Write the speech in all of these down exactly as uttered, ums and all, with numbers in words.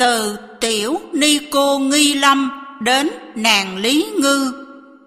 Từ tiểu ni cô Nghi Lâm đến nàng Lý Ngư.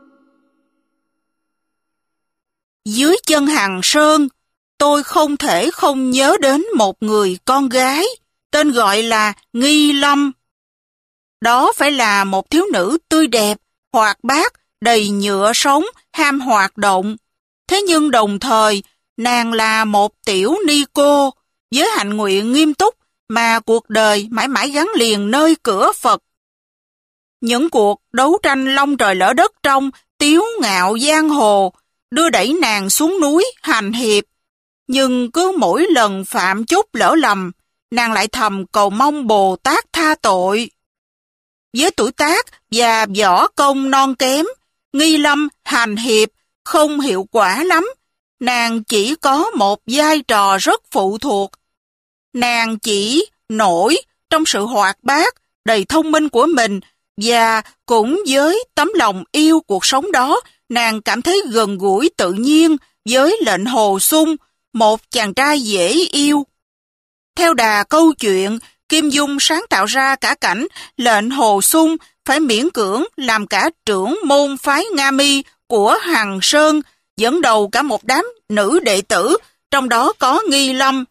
Dưới chân Hằng Sơn, tôi không thể không nhớ đến một người con gái, tên gọi là Nghi Lâm. Đó phải là một thiếu nữ tươi đẹp, hoạt bát, đầy nhựa sống, ham hoạt động. Thế nhưng đồng thời, nàng là một tiểu ni cô, với hạnh nguyện nghiêm túc mà cuộc đời mãi mãi gắn liền nơi cửa Phật. Những cuộc đấu tranh long trời lỡ đất trong tiếu ngạo giang hồ đưa đẩy nàng xuống núi hành hiệp, nhưng cứ mỗi lần phạm chút lỡ lầm, nàng lại thầm cầu mong Bồ Tát tha tội. Với tuổi tác và võ công non kém, Nghi Lâm hành hiệp không hiệu quả lắm, nàng chỉ có một vai trò rất phụ thuộc. Nàng chỉ nổi trong sự hoạt bát, đầy thông minh của mình, và cũng với tấm lòng yêu cuộc sống đó, nàng cảm thấy gần gũi tự nhiên với Lệnh Hồ Sung, một chàng trai dễ yêu. Theo đà câu chuyện, Kim Dung sáng tạo ra cả cảnh Lệnh Hồ Sung phải miễn cưỡng làm cả trưởng môn phái Nga Mi của Hằng Sơn, dẫn đầu cả một đám nữ đệ tử, trong đó có Nghi Lâm.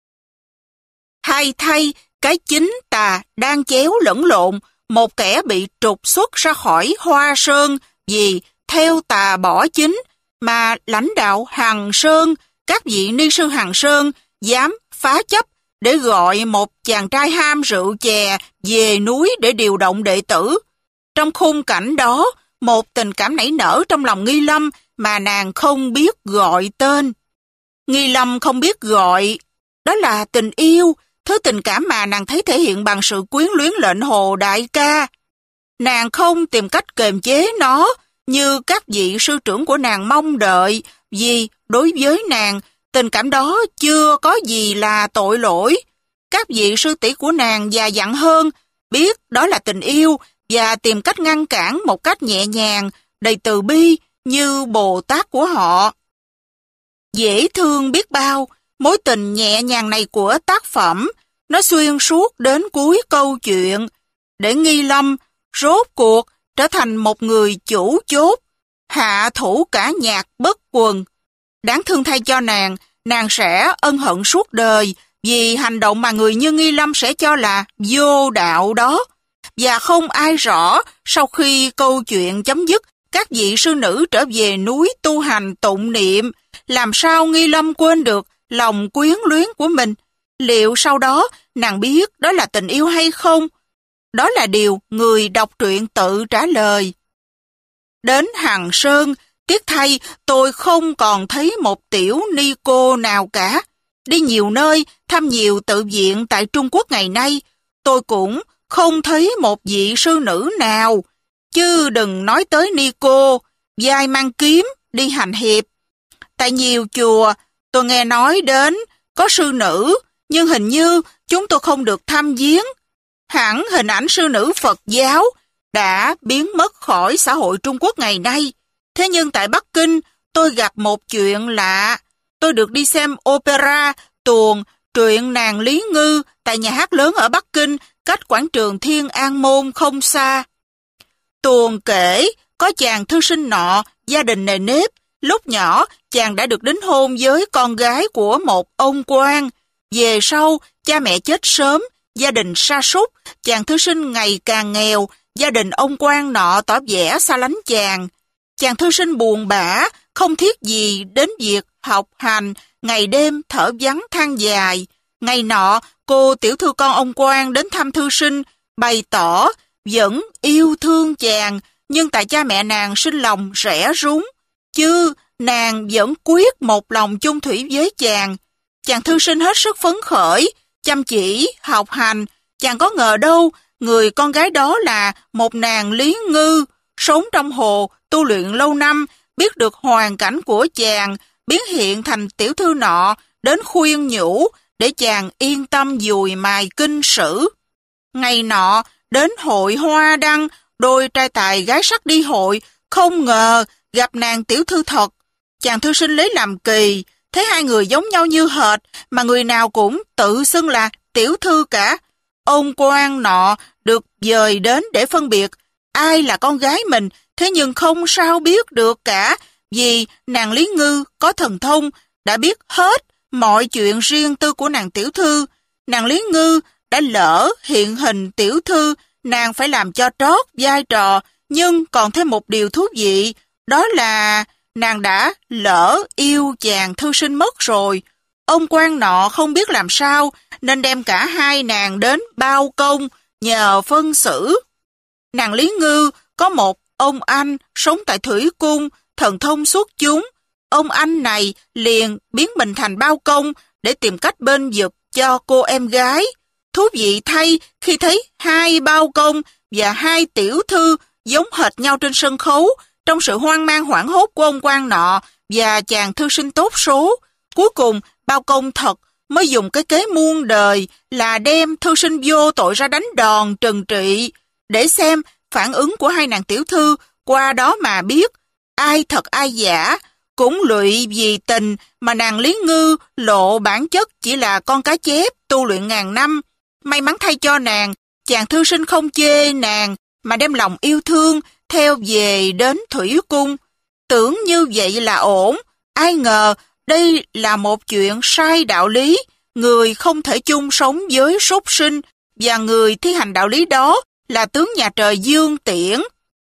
Hay thay, cái chính tà đang chéo lẫn lộn, một kẻ bị trục xuất ra khỏi Hoa Sơn vì theo tà bỏ chính, mà lãnh đạo Hằng Sơn, các vị ni sư Hằng Sơn dám phá chấp để gọi một chàng trai ham rượu chè về núi để điều động đệ tử. Trong khung cảnh đó, một tình cảm nảy nở trong lòng Nghi Lâm mà nàng không biết gọi tên. Nghi Lâm không biết gọi, đó là tình yêu, thứ tình cảm mà nàng thấy thể hiện bằng sự quyến luyến Lệnh Hồ đại ca. Nàng không tìm cách kềm chế nó như các vị sư trưởng của nàng mong đợi, vì đối với nàng, tình cảm đó chưa có gì là tội lỗi. Các vị sư tỷ của nàng già dặn hơn, biết đó là tình yêu và tìm cách ngăn cản một cách nhẹ nhàng, đầy từ bi như Bồ Tát của họ. Dễ thương biết bao, mối tình nhẹ nhàng này của tác phẩm, nó xuyên suốt đến cuối câu chuyện, để Nghi Lâm rốt cuộc trở thành một người chủ chốt, hạ thủ cả nhạc bất quần. Đáng thương thay cho nàng, nàng sẽ ân hận suốt đời vì hành động mà người như Nghi Lâm sẽ cho là vô đạo đó. Và không ai rõ sau khi câu chuyện chấm dứt, các vị sư nữ trở về núi tu hành tụng niệm, làm sao Nghi Lâm quên được lòng quyến luyến của mình? Liệu sau đó nàng biết đó là tình yêu hay không? Đó là điều người đọc truyện tự trả lời. Đến Hằng Sơn, tiếc thay tôi không còn thấy một tiểu ni cô nào cả. Đi nhiều nơi, thăm nhiều tự viện tại Trung Quốc ngày nay, tôi cũng không thấy một vị sư nữ nào, chứ đừng nói tới ni cô, vai mang kiếm, đi hành hiệp. Tại nhiều chùa, tôi nghe nói đến có sư nữ, nhưng hình như chúng tôi không được thăm viếng. Hẳn hình ảnh sư nữ Phật giáo đã biến mất khỏi xã hội Trung Quốc ngày nay. Thế nhưng tại Bắc Kinh, tôi gặp một chuyện lạ. Tôi được đi xem opera, tuồng, truyện nàng Lý Ngư tại nhà hát lớn ở Bắc Kinh, cách quảng trường Thiên An Môn không xa. Tuồng kể, có chàng thư sinh nọ, gia đình nề nếp. Lúc nhỏ, chàng đã được đính hôn với con gái của một ông quan. Về sau, cha mẹ chết sớm, gia đình sa sút, chàng thư sinh ngày càng nghèo, gia đình ông quan nọ tỏ vẻ xa lánh chàng. Chàng thư sinh buồn bã, không thiết gì đến việc học hành, ngày đêm thở vắng than dài. Ngày nọ, cô tiểu thư con ông quan đến thăm thư sinh, bày tỏ vẫn yêu thương chàng, nhưng tại cha mẹ nàng sinh lòng rẻ rúng, chứ nàng vẫn quyết một lòng chung thủy với chàng. Chàng thư sinh hết sức phấn khởi, chăm chỉ, học hành. Chàng có ngờ đâu, người con gái đó là một nàng Lý Ngư, sống trong hồ, tu luyện lâu năm, biết được hoàn cảnh của chàng, biến hiện thành tiểu thư nọ, đến khuyên nhủ, để chàng yên tâm dùi mài kinh sử. Ngày nọ, đến hội hoa đăng, đôi trai tài gái sắc đi hội, không ngờ gặp nàng tiểu thư thật. Chàng thư sinh lấy làm kỳ, thấy hai người giống nhau như hệt, mà người nào cũng tự xưng là tiểu thư cả. ông quan nọ được dời đến để phân biệt ai là con gái mình, thế nhưng không sao biết được cả, vì nàng Lý Ngư có thần thông, đã biết hết mọi chuyện riêng tư của nàng tiểu thư. Nàng Lý Ngư đã lỡ hiện hình tiểu thư, nàng phải làm cho trót vai trò, nhưng còn thêm một điều thú vị, đó là nàng đã lỡ yêu chàng thư sinh mất rồi. Ông quan nọ không biết làm sao, nên đem cả hai nàng đến bao công, nhờ phân xử. Nàng Lý Ngư có một ông anh sống tại Thủy Cung, thần thông xuất chúng. Ông anh này liền biến mình thành bao công để tìm cách bên vực cho cô em gái. Thú vị thay, khi thấy hai bao công và hai tiểu thư giống hệt nhau trên sân khấu, trong sự hoang mang hoảng hốt của ông quan nọ và chàng thư sinh tốt số, cuối cùng bao công thật mới dùng cái kế muôn đời là đem thư sinh vô tội ra đánh đòn trừng trị, để xem phản ứng của hai nàng tiểu thư, qua đó mà biết ai thật ai giả. Cũng lụy vì tình mà nàng Lý Ngư lộ bản chất chỉ là con cá chép tu luyện ngàn năm. May mắn thay cho nàng, chàng thư sinh không chê nàng mà đem lòng yêu thương theo về đến Thủy Cung. Tưởng như vậy là ổn, ai ngờ đây là một chuyện sai đạo lý. Người không thể chung sống với súc sinh, và người thi hành đạo lý đó là tướng nhà trời Dương Tiễn.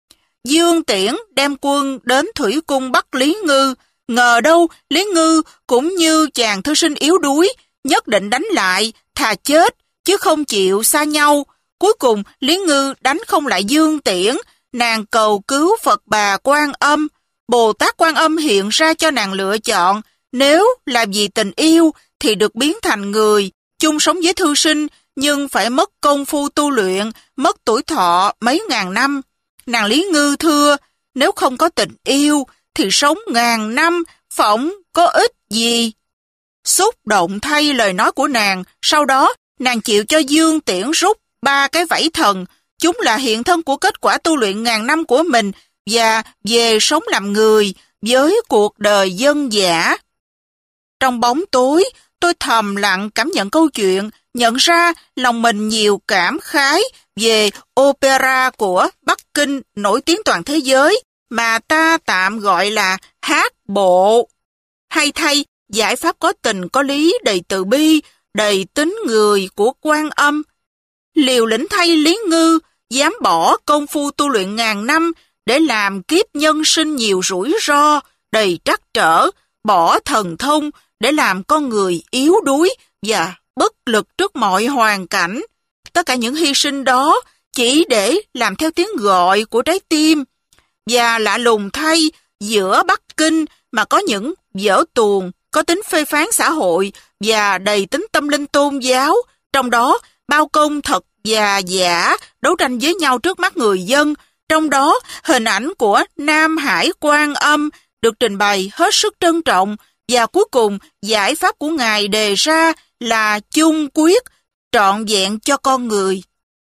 Dương Tiễn đem quân đến Thủy Cung bắt Lý Ngư, ngờ đâu Lý Ngư cũng như chàng thư sinh yếu đuối, nhất định đánh lại, thà chết, chứ không chịu xa nhau. Cuối cùng Lý Ngư đánh không lại Dương Tiễn, nàng cầu cứu Phật Bà Quan Âm. Bồ Tát Quan Âm hiện ra cho nàng lựa chọn, nếu là vì tình yêu thì được biến thành người, chung sống với thư sinh, nhưng phải mất công phu tu luyện, mất tuổi thọ mấy ngàn năm. Nàng Lý Ngư thưa, nếu không có tình yêu thì sống ngàn năm, phỏng có ích gì. Xúc động thay lời nói của nàng, sau đó nàng chịu cho Dương Tiễn rút ba cái vảy thần, chúng là hiện thân của kết quả tu luyện ngàn năm của mình, và về sống làm người với cuộc đời dân dã. Trong bóng tối, tôi thầm lặng cảm nhận câu chuyện, nhận ra lòng mình nhiều cảm khái về opera của Bắc Kinh nổi tiếng toàn thế giới, mà ta tạm gọi là hát bộ. Hay thay, giải pháp có tình có lý, đầy từ bi, đầy tính người của Quan Âm. Liều lĩnh thay Lý Ngư, dám bỏ công phu tu luyện ngàn năm để làm kiếp nhân sinh nhiều rủi ro, đầy trắc trở, bỏ thần thông để làm con người yếu đuối và bất lực trước mọi hoàn cảnh. Tất cả những hy sinh đó chỉ để làm theo tiếng gọi của trái tim. Và lạ lùng thay, giữa Bắc Kinh mà có những vở tuồng có tính phê phán xã hội và đầy tính tâm linh tôn giáo, trong đó bao công thật và giả đấu tranh với nhau trước mắt người dân. Trong đó, hình ảnh của Nam Hải Quan Âm được trình bày hết sức trân trọng, và cuối cùng giải pháp của Ngài đề ra là chung quyết, trọn vẹn cho con người.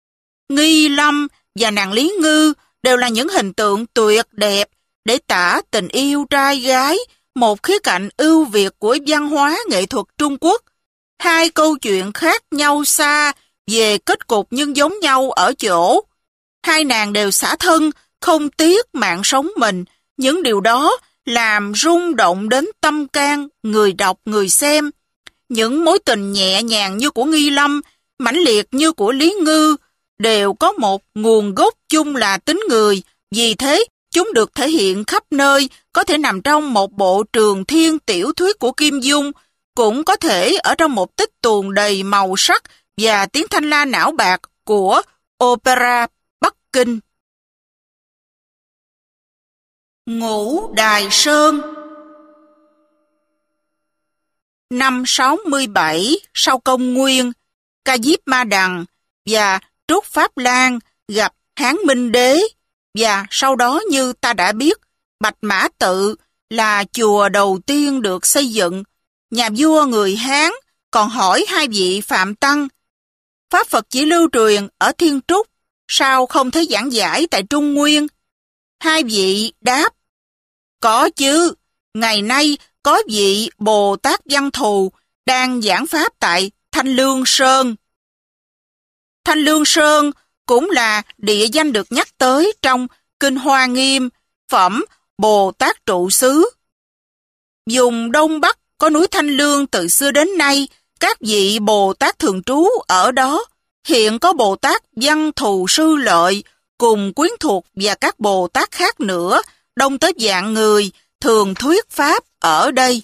Nghi Lâm và nàng Lý Ngư đều là những hình tượng tuyệt đẹp để tả tình yêu trai gái, một khía cạnh ưu việt của văn hóa nghệ thuật Trung Quốc. Hai câu chuyện khác nhau xa về kết cục nhưng giống nhau ở chỗ hai nàng đều xả thân, không tiếc mạng sống mình. Những điều đó làm rung động đến tâm can người đọc người xem. Những mối tình nhẹ nhàng như của Nghi Lâm, mãnh liệt như của Lý Ngư đều có một nguồn gốc chung là tính người. Vì thế, chúng được thể hiện khắp nơi, có thể nằm trong một bộ trường thiên tiểu thuyết của Kim Dung, cũng có thể ở trong một tích tuồng đầy màu sắc và tiếng thanh la não bạc của opera Bắc Kinh. Ngũ Đài Sơn. Năm sáu mươi bảy sau công nguyên, Ca Diếp Ma Đằng và Trúc Pháp Lan gặp Hán Minh Đế, và sau đó như ta đã biết, Bạch Mã Tự là chùa đầu tiên được xây dựng. Nhà vua người Hán còn hỏi hai vị Phạm Tăng, Pháp Phật chỉ lưu truyền ở Thiên Trúc, sao không thấy giảng giải tại Trung Nguyên? Hai vị đáp, có chứ, ngày nay có vị Bồ Tát Văn Thù đang giảng Pháp tại Thanh Lương Sơn. Thanh Lương Sơn cũng là địa danh được nhắc tới trong Kinh Hoa Nghiêm, phẩm Bồ Tát Trụ Xứ. Vùng Đông Bắc có núi Thanh Lương từ xưa đến nay, các vị Bồ Tát thường trú ở đó. Hiện có Bồ Tát Văn Thù Sư Lợi cùng quyến thuộc và các Bồ Tát khác nữa, đông tới vạn người, thường thuyết pháp ở đây.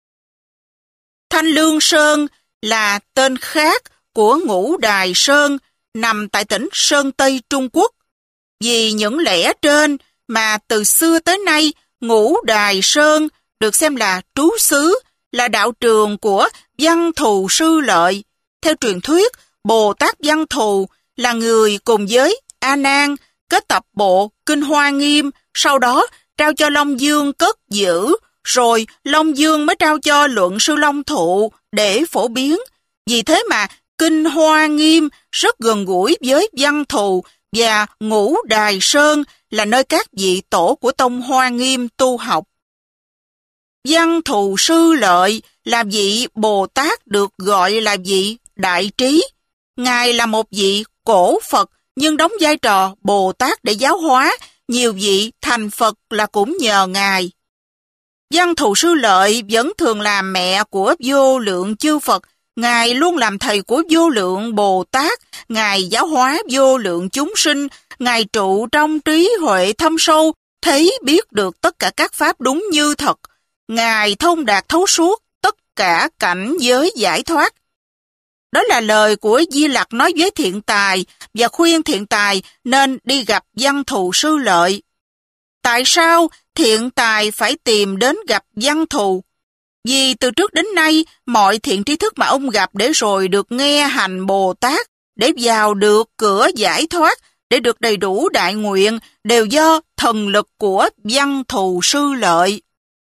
Thanh Lương Sơn là tên khác của Ngũ Đài Sơn, nằm tại tỉnh Sơn Tây Trung Quốc. Vì những lẽ trên mà từ xưa tới nay, Ngũ Đài Sơn được xem là trú xứ, là đạo trường của Văn Thù Sư Lợi. Theo truyền thuyết, Bồ Tát Văn Thù là người cùng với A Nan kết tập bộ Kinh Hoa Nghiêm, sau đó trao cho Long Dương cất giữ, rồi Long Dương mới trao cho Luận Sư Long Thụ để phổ biến. Vì thế mà Kinh Hoa Nghiêm rất gần gũi với Văn Thù, và Ngũ Đài Sơn là nơi các vị tổ của tông Hoa Nghiêm tu học. Văn Thù Sư Lợi là vị Bồ Tát được gọi là vị Đại Trí. Ngài là một vị cổ Phật nhưng đóng vai trò Bồ Tát để giáo hóa, nhiều vị thành Phật là cũng nhờ Ngài. Văn Thù Sư Lợi vẫn thường làm mẹ của vô lượng chư Phật. Ngài luôn làm thầy của vô lượng Bồ Tát. Ngài giáo hóa vô lượng chúng sinh. Ngài trụ trong trí huệ thâm sâu, thấy biết được tất cả các pháp đúng như thật. Ngài thông đạt thấu suốt tất cả cảnh giới giải thoát. Đó là lời của Di Lặc nói với Thiện Tài và khuyên Thiện Tài nên đi gặp Văn Thù Sư Lợi. Tại sao Thiện Tài phải tìm đến gặp Văn Thù? Vì từ trước đến nay, mọi thiện tri thức mà ông gặp để rồi được nghe hành Bồ Tát, để vào được cửa giải thoát, để được đầy đủ đại nguyện, đều do thần lực của Văn Thù Sư Lợi.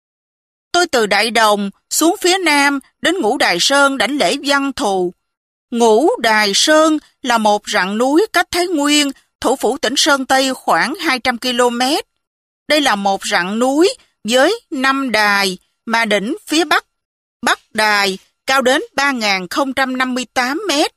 Tôi từ Đại Đồng xuống phía Nam đến Ngũ Đài Sơn đảnh lễ Văn Thù. Ngũ Đài Sơn là một rặng núi cách Thái Nguyên, thủ phủ tỉnh Sơn Tây khoảng hai trăm ki lô mét. Đây là một rặng núi với năm đài, mà đỉnh phía Bắc, Bắc Đài, cao đến ba nghìn không trăm năm mươi tám mét.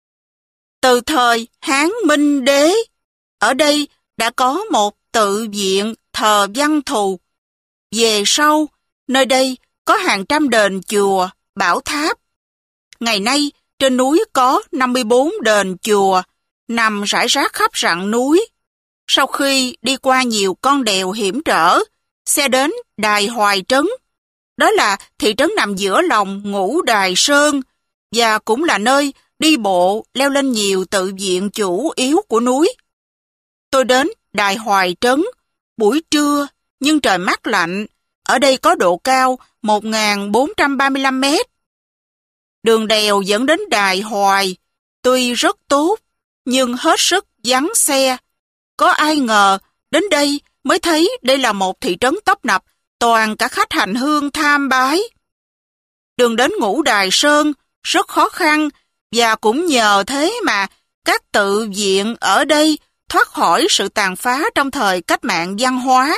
Từ thời Hán Minh Đế, ở đây đã có một tự viện thờ Văn Thù. Về sau, nơi đây có hàng trăm đền chùa, bảo tháp. Ngày nay, trên núi có năm mươi bốn đền chùa, nằm rải rác khắp rặng núi. Sau khi đi qua nhiều con đèo hiểm trở, xe đến Đài Hoài Trấn. Đó là thị trấn nằm giữa lòng Ngũ Đài Sơn, và cũng là nơi đi bộ leo lên nhiều tự viện chủ yếu của núi. Tôi đến Đài Hoài Trấn, buổi trưa, nhưng trời mát lạnh, ở đây có độ cao một nghìn bốn trăm ba mươi lăm mét. Đường đèo dẫn đến Đài Hoài, tuy rất tốt, nhưng hết sức vắng xe. Có ai ngờ, đến đây mới thấy đây là một thị trấn tấp nập, toàn cả khách hành hương tham bái. Đường đến Ngũ Đài Sơn rất khó khăn, và cũng nhờ thế mà các tự viện ở đây thoát khỏi sự tàn phá trong thời cách mạng văn hóa.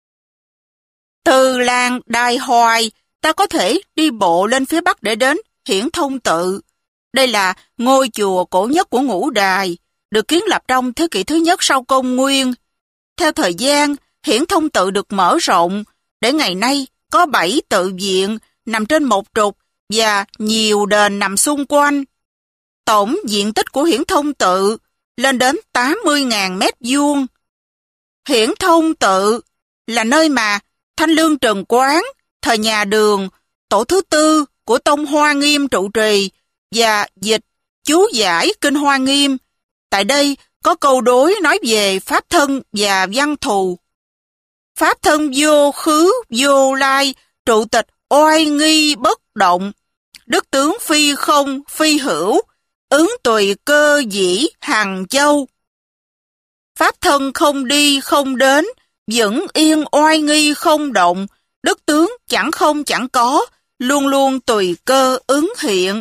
Từ làng Đài Hoài, ta có thể đi bộ lên phía Bắc để đến Hiển Thông Tự. Đây là ngôi chùa cổ nhất của Ngũ Đài, được kiến lập trong thế kỷ thứ nhất sau công nguyên. Theo thời gian, Hiển Thông Tự được mở rộng, để ngày nay có bảy tự viện nằm trên một trục và nhiều đền nằm xung quanh. Tổng diện tích của Hiển Thông Tự lên đến tám mươi nghìn mét vuông. Hiển Thông Tự là nơi mà Thanh Lương Trần Quán, thời nhà Đường, tổ thứ tư của tông Hoa Nghiêm trụ trì và dịch chú giải Kinh Hoa Nghiêm. Tại đây có câu đối nói về Pháp Thân và Văn Thù. Pháp Thân vô khứ, vô lai, trụ tịch oai nghi bất động, đức tướng phi không, phi hữu, ứng tùy cơ dĩ hằng châu. Pháp Thân không đi không đến, vững yên oai nghi không động, đức tướng chẳng không chẳng có, luôn luôn tùy cơ ứng hiện.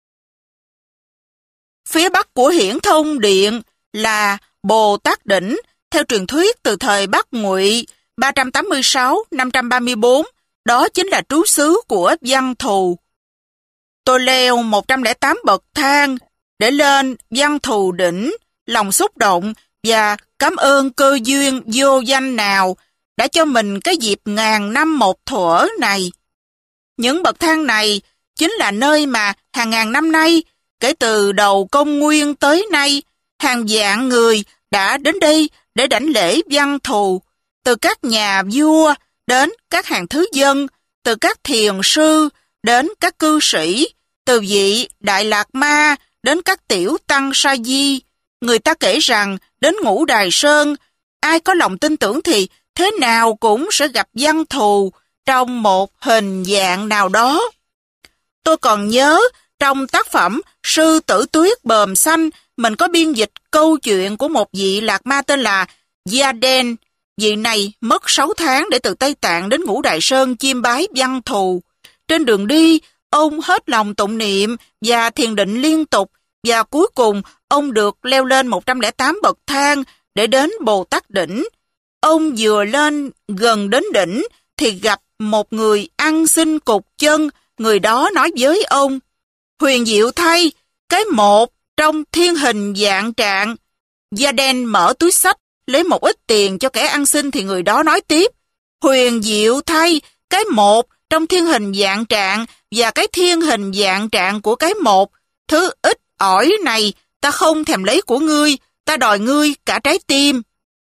Phía Bắc của Hiển Thông Điện là Bồ Tát Đỉnh, theo truyền thuyết từ thời Bắc Ngụy ba trăm tám mươi sáu đến năm trăm ba mươi bốn, đó chính là trú xứ của Văn Thù. Tôi leo một trăm lẻ tám bậc thang, để lên Văn Thù Đỉnh, lòng xúc động và cảm ơn cơ duyên vô danh nào đã cho mình cái dịp ngàn năm một thuở này. Những bậc thang này chính là nơi mà hàng ngàn năm nay, kể từ đầu công nguyên tới nay, hàng vạn người đã đến đây để đảnh lễ Văn Thù, từ các nhà vua đến các hàng thứ dân, từ các thiền sư đến các cư sĩ, từ vị Đại Lạt Ma đến các tiểu tăng sa di. Người ta kể rằng đến Ngũ Đài Sơn, ai có lòng tin tưởng thì thế nào cũng sẽ gặp Văn Thù trong một hình dạng nào đó. Tôi còn nhớ trong tác phẩm Sư Tử Tuyết Bờm Xanh, mình có biên dịch câu chuyện của một vị Lạt Ma tên là Gia Đen. Vị này mất sáu tháng để từ Tây Tạng đến Ngũ Đài Sơn chiêm bái Văn Thù. Trên đường đi, ông hết lòng tụng niệm và thiền định liên tục, và cuối cùng ông được leo lên một trăm lẻ tám bậc thang để đến Bồ Tát Đỉnh. Ông vừa lên gần đến đỉnh thì gặp một người ăn xin cục chân. Người đó nói với ông: huyền diệu thay, cái một trong thiên hình vạn trạng. Da đen mở túi xách lấy một ít tiền cho kẻ ăn xin thì người đó nói tiếp: huyền diệu thay, cái một trong thiên hình vạn trạng và cái thiên hình vạn trạng của cái một, thứ ít ỏi này ta không thèm lấy của ngươi, ta đòi ngươi cả trái tim.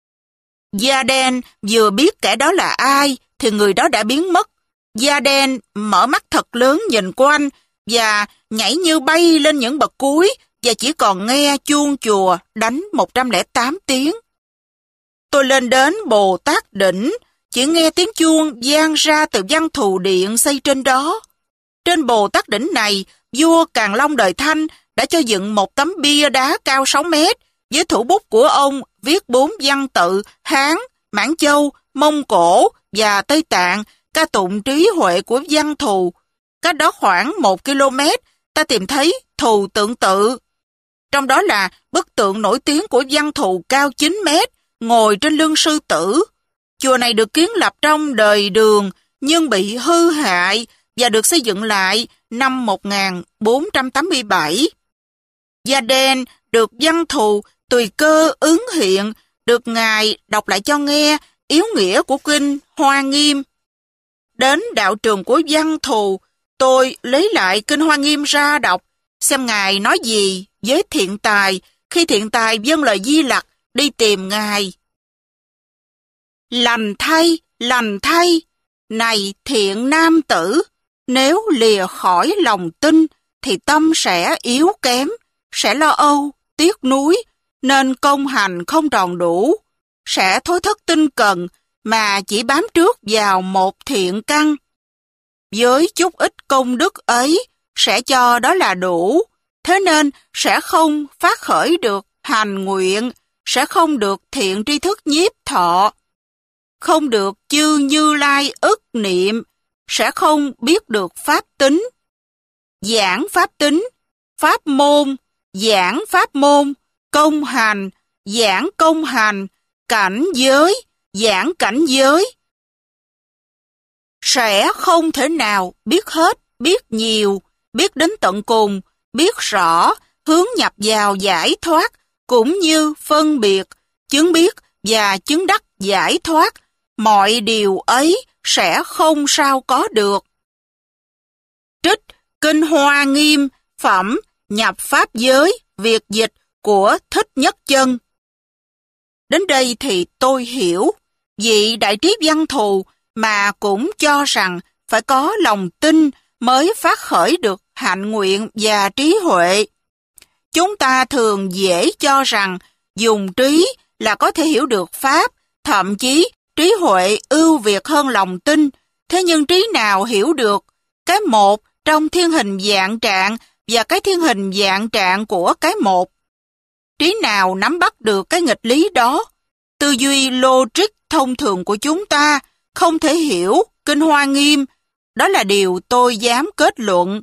Da đen vừa biết kẻ đó là ai thì người đó đã biến mất. Da đen mở mắt thật lớn nhìn quanh và nhảy như bay lên những bậc cuối, và chỉ còn nghe chuông chùa đánh một trăm lẻ tám tiếng. Tôi lên đến Bồ Tát Đỉnh, chỉ nghe tiếng chuông vang ra từ Văn Thù Điện xây trên đó. Trên Bồ Tát Đỉnh này, vua Càn Long đời Thanh đã cho dựng một tấm bia đá cao sáu mét, với thủ bút của ông viết bốn văn tự Hán, Mãn Châu, Mông Cổ và Tây Tạng, ca tụng trí huệ của Văn Thù. Cách đó khoảng một ki lô mét, ta tìm thấy Thù Tượng Tự. Trong đó là bức tượng nổi tiếng của Văn Thù cao chín mét, ngồi trên lưng sư tử. Chùa này được kiến lập trong đời Đường, nhưng bị hư hại và được xây dựng lại năm một nghìn bốn trăm tám mươi bảy. Da đen được Văn Thù tùy cơ ứng hiện, được Ngài đọc lại cho nghe yếu nghĩa của kinh Hoa Nghiêm. Đến đạo trường của Văn Thù, tôi lấy lại kinh Hoa Nghiêm ra đọc, xem Ngài nói gì với Thiện Tài khi Thiện Tài vâng lời Di Lặc đi tìm Ngài. Lành thay, lành thay, này thiện nam tử, nếu lìa khỏi lòng tin thì tâm sẽ yếu kém, sẽ lo âu, tiếc nuối, nên công hành không tròn đủ, sẽ thối thất tinh cần mà chỉ bám trước vào một thiện căn. Với chút ít công đức ấy, sẽ cho đó là đủ, thế nên sẽ không phát khởi được hành nguyện, sẽ không được thiện tri thức nhiếp thọ, không được chư Như Lai ức niệm, sẽ không biết được pháp tính. Giảng pháp tính, pháp môn, giảng pháp môn, công hành, giảng công hành, cảnh giới, giảng cảnh giới. Sẽ không thể nào biết hết, biết nhiều, biết đến tận cùng, biết rõ, hướng nhập vào giải thoát, cũng như phân biệt, chứng biết và chứng đắc giải thoát. Mọi điều ấy sẽ không sao có được. Trích Kinh Hoa Nghiêm, phẩm Nhập Pháp Giới, Việt dịch của Thích Nhất Chân. Đến đây thì tôi hiểu, vị đại trí Văn Thù mà cũng cho rằng phải có lòng tin mới phát khởi được hạnh nguyện và trí huệ. Chúng ta thường dễ cho rằng dùng trí là có thể hiểu được Pháp, thậm chí trí huệ ưu việt hơn lòng tin. Thế nhưng trí nào hiểu được cái một trong thiên hình vạn trạng và cái thiên hình vạn trạng của cái một? Trí nào nắm bắt được cái nghịch lý đó? Tư duy logic thông thường của chúng ta không thể hiểu Kinh Hoa Nghiêm. Đó là điều tôi dám kết luận.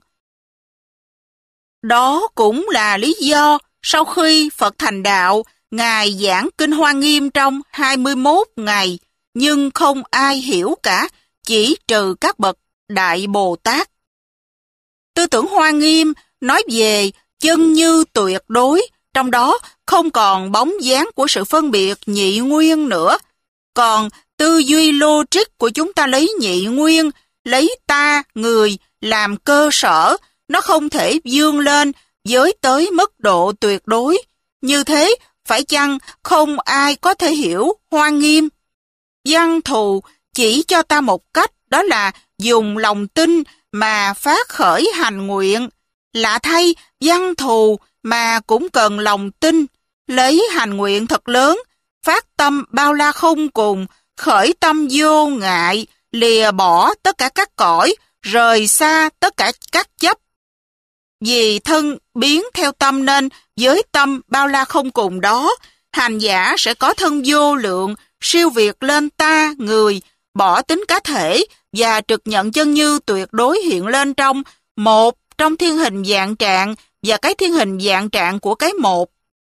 Đó cũng là lý do sau khi Phật thành đạo, Ngài giảng Kinh Hoa Nghiêm trong hai mươi mốt ngày, nhưng không ai hiểu cả, chỉ trừ các bậc Đại Bồ Tát. Tư tưởng Hoa Nghiêm nói về chân như tuyệt đối, trong đó không còn bóng dáng của sự phân biệt nhị nguyên nữa. Còn tư duy logic của chúng ta lấy nhị nguyên, lấy ta, người làm cơ sở, nó không thể vươn lên với tới mức độ tuyệt đối. Như thế, phải chăng không ai có thể hiểu Hoa Nghiêm? Văn Thù chỉ cho ta một cách, đó là dùng lòng tin mà phát khởi hành nguyện. Lạ thay, Văn Thù mà cũng cần lòng tin, lấy hành nguyện thật lớn, phát tâm bao la không cùng, khởi tâm vô ngại, lìa bỏ tất cả các cõi, rời xa tất cả các chấp. Vì thân biến theo tâm nên với tâm bao la không cùng đó, hành giả sẽ có thân vô lượng, siêu việt lên ta, người, bỏ tính cá thể và trực nhận chân như tuyệt đối hiện lên trong một, trong thiên hình vạn trạng và cái thiên hình vạn trạng của cái một.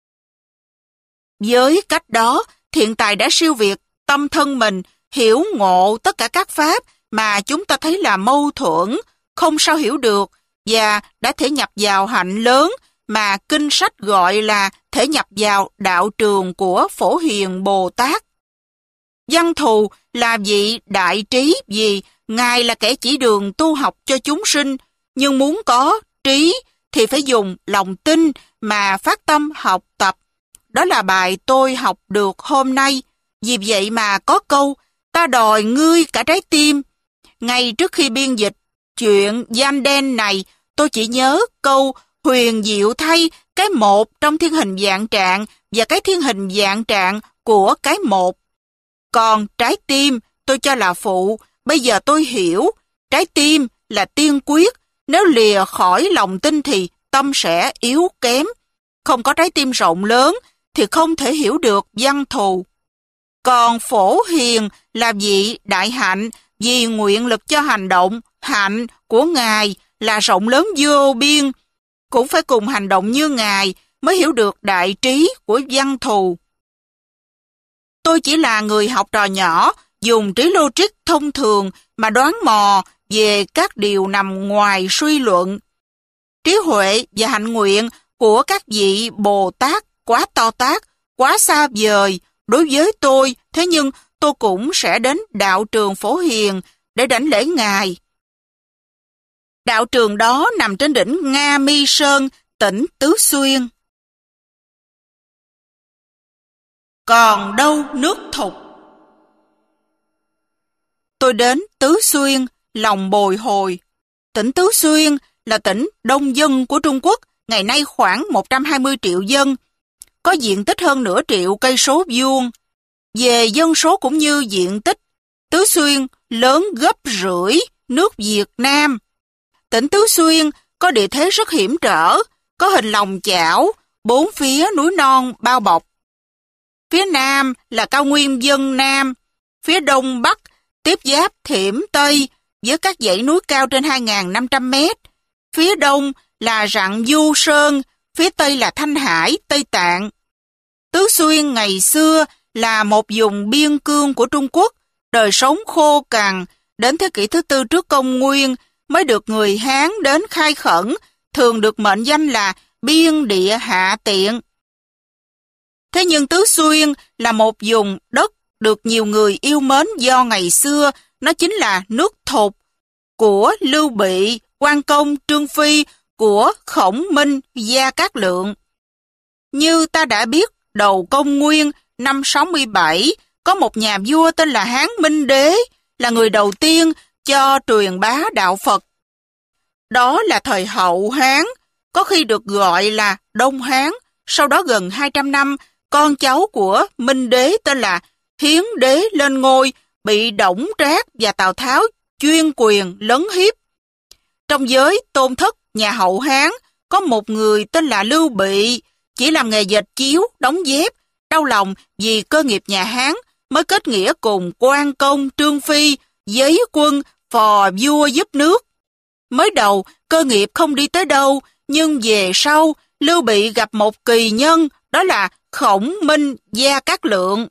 Với cách đó, thiện tài đã siêu việt tâm thân mình, hiểu ngộ tất cả các pháp mà chúng ta thấy là mâu thuẫn, không sao hiểu được, và đã thể nhập vào hạnh lớn mà kinh sách gọi là thể nhập vào đạo trường của Phổ Hiền Bồ Tát. Văn Thù là vị đại trí vì Ngài là kẻ chỉ đường tu học cho chúng sinh, nhưng muốn có trí thì phải dùng lòng tin mà phát tâm học tập. Đó là bài tôi học được hôm nay. Vì vậy mà có câu, ta đòi ngươi cả trái tim. Ngay trước khi biên dịch chuyện danh đen này, tôi chỉ nhớ câu huyền diệu thay, cái một trong thiên hình vạn trạng và cái thiên hình vạn trạng của cái một. Còn trái tim tôi cho là phụ, bây giờ tôi hiểu, trái tim là tiên quyết, nếu lìa khỏi lòng tin thì tâm sẽ yếu kém. Không có trái tim rộng lớn thì không thể hiểu được Văn Thù. Còn Phổ Hiền là vị đại hạnh, vì nguyện lực cho hành động, hạnh của Ngài là rộng lớn vô biên, cũng phải cùng hành động như Ngài mới hiểu được đại trí của Văn Thù. Tôi chỉ là người học trò nhỏ, dùng trí logic thông thường mà đoán mò về các điều nằm ngoài suy luận. Trí huệ và hạnh nguyện của các vị Bồ Tát quá to tát, quá xa vời đối với tôi, thế nhưng tôi cũng sẽ đến đạo trường Phổ Hiền để đảnh lễ Ngài. Đạo trường đó nằm trên đỉnh Nga Mi Sơn, tỉnh Tứ Xuyên. Còn đâu nước Thục? Tôi đến Tứ Xuyên, lòng bồi hồi. Tỉnh Tứ Xuyên là tỉnh đông dân của Trung Quốc, ngày nay khoảng một trăm hai mươi triệu dân, có diện tích hơn nửa triệu cây số vuông. Về dân số cũng như diện tích, Tứ Xuyên lớn gấp rưỡi nước Việt Nam. Tỉnh Tứ Xuyên có địa thế rất hiểm trở, có hình lòng chảo, bốn phía núi non bao bọc. Phía Nam là cao nguyên Vân Nam, phía Đông Bắc tiếp giáp Thiểm Tây với các dãy núi cao trên hai nghìn năm trăm mét. Phía Đông là rặng Du Sơn, phía Tây là Thanh Hải, Tây Tạng. Tứ Xuyên ngày xưa là một vùng biên cương của Trung Quốc, đời sống khô cằn, đến thế kỷ thứ tư trước công nguyên mới được người Hán đến khai khẩn, thường được mệnh danh là biên địa hạ tiện. Thế nhưng Tứ Xuyên là một vùng đất được nhiều người yêu mến do ngày xưa nó chính là nước Thục của Lưu Bị, Quan Công, Trương Phi, của Khổng Minh, Gia Cát Lượng. Như ta đã biết, đầu công nguyên năm sáu mươi bảy, có một nhà vua tên là Hán Minh Đế, là người đầu tiên cho truyền bá đạo Phật. Đó là thời Hậu Hán, có khi được gọi là Đông Hán. Sau đó gần hai trăm năm, con cháu của Minh Đế tên là Hiến Đế lên ngôi, bị Đổng Trác và Tào Tháo chuyên quyền lấn hiếp. Trong giới tôn thất nhà Hậu Hán, có một người tên là Lưu Bị, chỉ làm nghề dệt chiếu, đóng dép, đau lòng vì cơ nghiệp nhà Hán, mới kết nghĩa cùng Quan Công, Trương Phi, giấy quân, phò vua giúp nước. Mới đầu, cơ nghiệp không đi tới đâu, nhưng về sau, Lưu Bị gặp một kỳ nhân, đó là Khổng Minh, Gia Cát Lượng.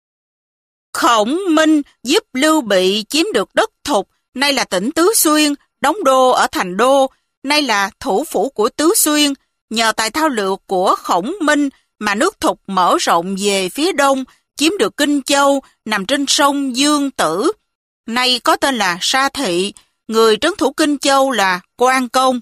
Khổng Minh giúp Lưu Bị chiếm được đất Thục, nay là tỉnh Tứ Xuyên, đóng đô ở thành đô, nay là thủ phủ của Tứ Xuyên, nhờ tài thao lược của Khổng Minh mà nước Thục mở rộng về phía đông, chiếm được Kinh Châu nằm trên sông Dương Tử, nay có tên là Sa Thị, người trấn thủ Kinh Châu là Quan Công.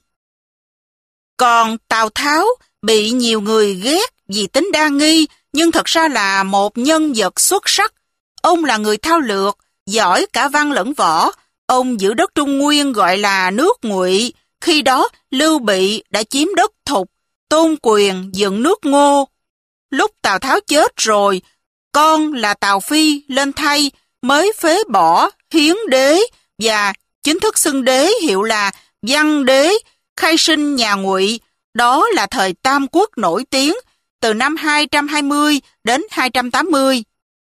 Còn Tào Tháo bị nhiều người ghét vì tính đa nghi, nhưng thật ra là một nhân vật xuất sắc. Ông là người thao lược, giỏi cả văn lẫn võ. Ông giữ đất Trung Nguyên gọi là nước Ngụy. Khi đó, Lưu Bị đã chiếm đất Thục, tôn quyền dựng nước Ngô. Lúc Tào Tháo chết rồi, con là Tào Phi lên thay, mới phế bỏ Hiến đế và chính thức xưng đế hiệu là Văn đế, khai sinh nhà Ngụy. Đó là thời Tam Quốc nổi tiếng, từ năm hai trăm hai mươi đến hai trăm tám mươi.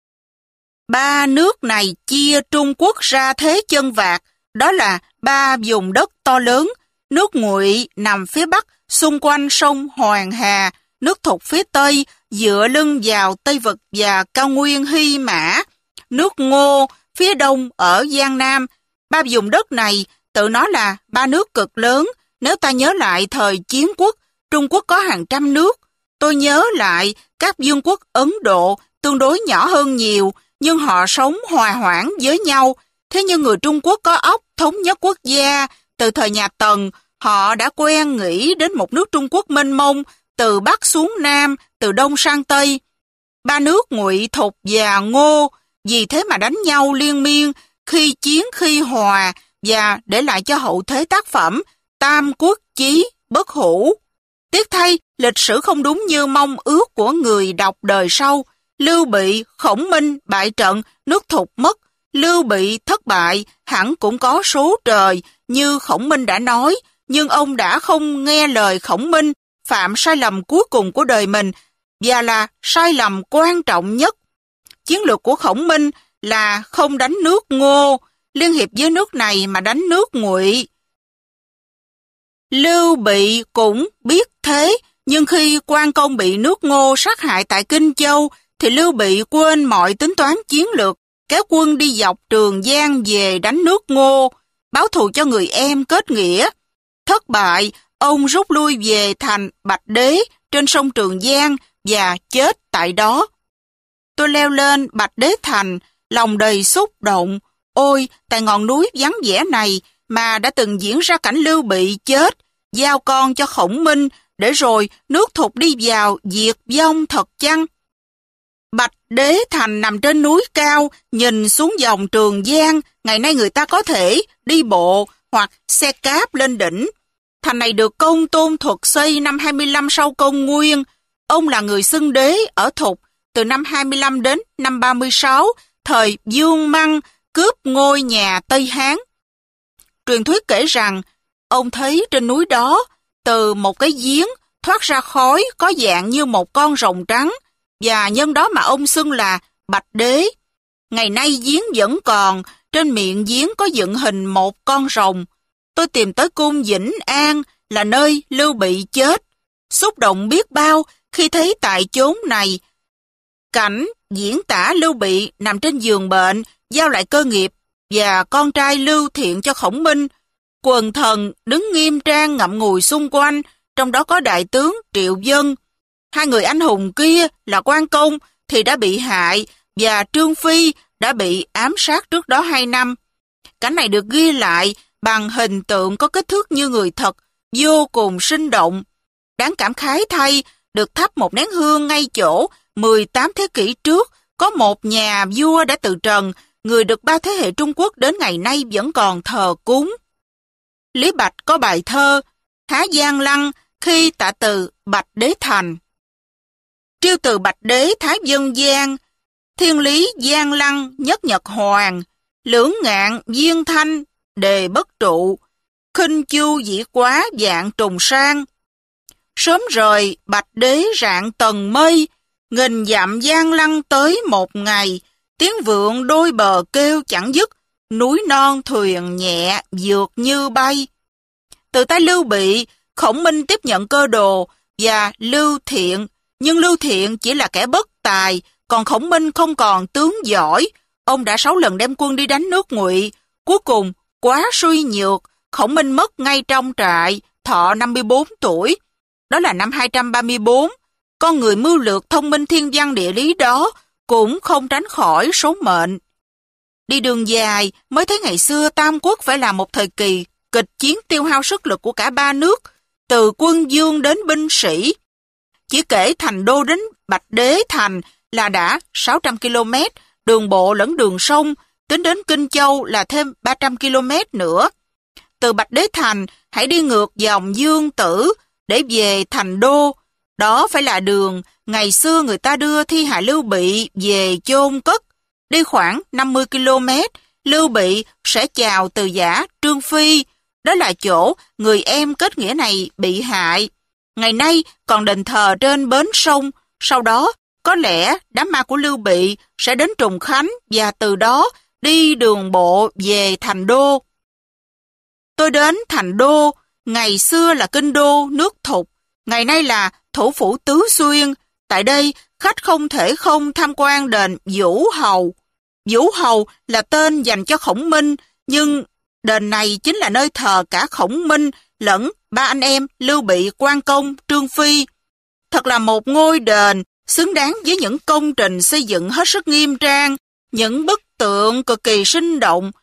Ba nước này chia Trung Quốc ra thế chân vạc, đó là ba vùng đất to lớn. Nước Ngụy nằm phía bắc, xung quanh sông Hoàng Hà, nước Thục phía tây, dựa lưng vào Tây Vực và cao nguyên Hy Mã. Nước Ngô phía đông ở Giang Nam. Ba vùng đất này tự nó là ba nước cực lớn. Nếu ta nhớ lại thời chiến quốc, Trung Quốc có hàng trăm nước. Tôi nhớ lại các vương quốc Ấn Độ tương đối nhỏ hơn nhiều, nhưng họ sống hòa hoãn với nhau. Thế nhưng người Trung Quốc có óc thống nhất quốc gia. Từ thời nhà Tần, họ đã quen nghĩ đến một nước Trung Quốc mênh mông, từ Bắc xuống Nam, từ Đông sang Tây. Ba nước Ngụy, Thục và Ngô vì thế mà đánh nhau liên miên, khi chiến khi hòa, và để lại cho hậu thế tác phẩm Tam Quốc Chí bất hủ. Tiếc thay, lịch sử không đúng như mong ước của người đọc đời sau. Lưu Bị, Khổng Minh bại trận, nước Thục mất. Lưu Bị thất bại hẳn cũng có số trời như Khổng Minh đã nói, nhưng ông đã không nghe lời Khổng Minh, phạm sai lầm cuối cùng của đời mình, và là sai lầm quan trọng nhất. Chiến lược của Khổng Minh là không đánh nước Ngô, liên hiệp với nước này mà đánh nước Ngụy. Lưu Bị cũng biết thế, nhưng khi Quan Công bị nước Ngô sát hại tại Kinh Châu, thì Lưu Bị quên mọi tính toán chiến lược, kéo quân đi dọc Trường Giang về đánh nước Ngô, báo thù cho người em kết nghĩa. Thất bại, ông rút lui về thành Bạch Đế trên sông Trường Giang và chết tại đó. Tôi leo lên Bạch Đế Thành, lòng đầy xúc động. Ôi, tại ngọn núi vắng vẻ này mà đã từng diễn ra cảnh Lưu Bị chết, giao con cho Khổng Minh, để rồi nước Thục đi vào diệt vong thật chăng? Bạch Đế Thành nằm trên núi cao, nhìn xuống dòng Trường Giang, ngày nay người ta có thể đi bộ hoặc xe cáp lên đỉnh. Thành này được Công Tôn Thuật xây năm hai mươi lăm sau Công Nguyên. Ông là người xưng đế ở Thục từ năm hai mươi lăm đến năm ba mươi sáu, thời Dương Măng cướp ngôi nhà Tây Hán. Truyền thuyết kể rằng, ông thấy trên núi đó, từ một cái giếng thoát ra khói có dạng như một con rồng trắng, và nhân đó mà ông xưng là Bạch Đế. Ngày nay giếng vẫn còn, trên miệng giếng có dựng hình một con rồng. Tôi tìm tới cung Vĩnh An là nơi Lưu Bị chết. Xúc động biết bao khi thấy tại chốn này cảnh diễn tả Lưu Bị nằm trên giường bệnh, giao lại cơ nghiệp và con trai Lưu Thiện cho Khổng Minh. Quần thần đứng nghiêm trang ngậm ngùi xung quanh, trong đó có đại tướng Triệu Vân. Hai người anh hùng kia là Quan Công thì đã bị hại, và Trương Phi đã bị ám sát trước đó hai năm. Cảnh này được ghi lại bằng hình tượng có kích thước như người thật, vô cùng sinh động. Đáng cảm khái thay, được thắp một nén hương ngay chỗ mười tám thế kỷ trước, có một nhà vua đã từ trần, người được ba thế hệ Trung Quốc đến ngày nay vẫn còn thờ cúng. Lý Bạch có bài thơ Há Giang Lăng khi tạ từ Bạch Đế Thành. Triêu từ Bạch Đế Thái Vân Giang, thiên lý Giang Lăng nhất nhật hoàng, lưỡng ngạn viên thanh đề bất trụ, khinh chu dĩ quá dạng trùng sang. Sớm rời Bạch Đế rạng tầng mây, nghìn dặm Giang Lăng tới một ngày, tiếng vượng đôi bờ kêu chẳng dứt, núi non thuyền nhẹ vượt như bay. Từ tay Lưu Bị, Khổng Minh tiếp nhận cơ đồ và Lưu Thiện, nhưng Lưu Thiện chỉ là kẻ bất tài, còn Khổng Minh không còn tướng giỏi. Ông đã sáu lần đem quân đi đánh nước Ngụy, cuối cùng quá suy nhược, Khổng Minh mất ngay trong trại, thọ năm mươi bốn tuổi. đó là năm hai trăm ba mươi bốn, con người mưu lược thông minh thiên văn địa lý đó cũng không tránh khỏi số mệnh. Đi đường dài mới thấy ngày xưa Tam Quốc phải là một thời kỳ kịch chiến tiêu hao sức lực của cả ba nước, từ quân dương đến binh sĩ. Chỉ kể Thành Đô đến Bạch Đế Thành là đã sáu trăm ki lô mét, đường bộ lẫn đường sông, tính đến Kinh Châu là thêm ba trăm ki lô mét nữa. Từ Bạch Đế Thành, hãy đi ngược dòng Dương Tử để về Thành Đô. Đó phải là đường ngày xưa người ta đưa thi hài Lưu Bị về chôn cất. Đi khoảng năm mươi ki lô mét, Lưu Bị sẽ chào từ giả Trương Phi. Đó là chỗ người em kết nghĩa này bị hại. Ngày nay còn đền thờ trên bến sông. Sau đó, có lẽ đám ma của Lưu Bị sẽ đến Trùng Khánh và từ đó đi đường bộ về Thành Đô. Tôi đến Thành Đô, ngày xưa là kinh đô nước Thục, ngày nay là thủ phủ Tứ Xuyên. Tại đây, khách không thể không tham quan đền Vũ Hầu. Vũ Hầu là tên dành cho Khổng Minh, nhưng đền này chính là nơi thờ cả Khổng Minh lẫn ba anh em Lưu Bị, Quan Công, Trương Phi. Thật là một ngôi đền xứng đáng với những công trình xây dựng hết sức nghiêm trang, những bức tượng cực kỳ sinh động.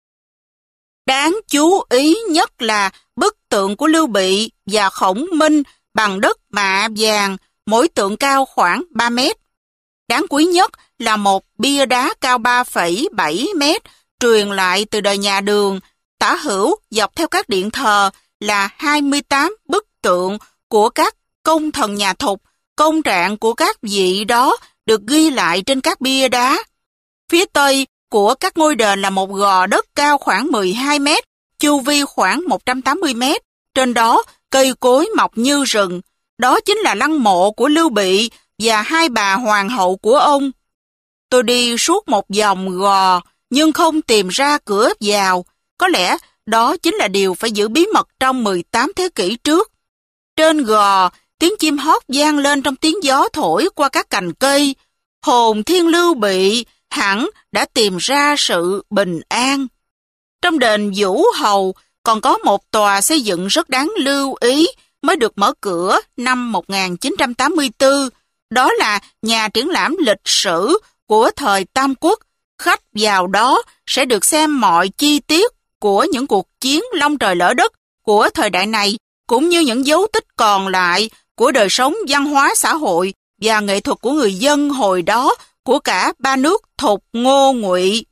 Đáng chú ý nhất là bức tượng của Lưu Bị và Khổng Minh bằng đất mạ vàng, mỗi tượng cao khoảng ba mét. Đáng quý nhất là một bia đá cao ba phẩy bảy mét, truyền lại từ đời nhà Đường. Tả hữu dọc theo các điện thờ là hai mươi tám bức tượng của các công thần nhà Thục. Công trạng của các vị đó được ghi lại trên các bia đá. Phía tây của các ngôi đền là một gò đất cao khoảng mười hai mét, chu vi khoảng một trăm tám mươi mét. Trên đó cây cối mọc như rừng. Đó chính là lăng mộ của Lưu Bị và hai bà hoàng hậu của ông. Tôi đi suốt một vòng gò nhưng không tìm ra cửa vào. Có lẽ đó chính là điều phải giữ bí mật trong mười tám thế kỷ trước. Trên gò, tiếng chim hót vang lên trong tiếng gió thổi qua các cành cây. Hồn thiên Lưu Bị hẳn đã tìm ra sự bình an. Trong đền Vũ Hầu còn có một tòa xây dựng rất đáng lưu ý mới được mở cửa năm một nghìn chín trăm tám mươi tư. Đó là nhà triển lãm lịch sử của thời Tam Quốc. Khách vào đó sẽ được xem mọi chi tiết của những cuộc chiến long trời lở đất của thời đại này, cũng như những dấu tích còn lại của đời sống văn hóa xã hội và nghệ thuật của người dân hồi đó của cả ba nước Thục, Ngô, Ngụy.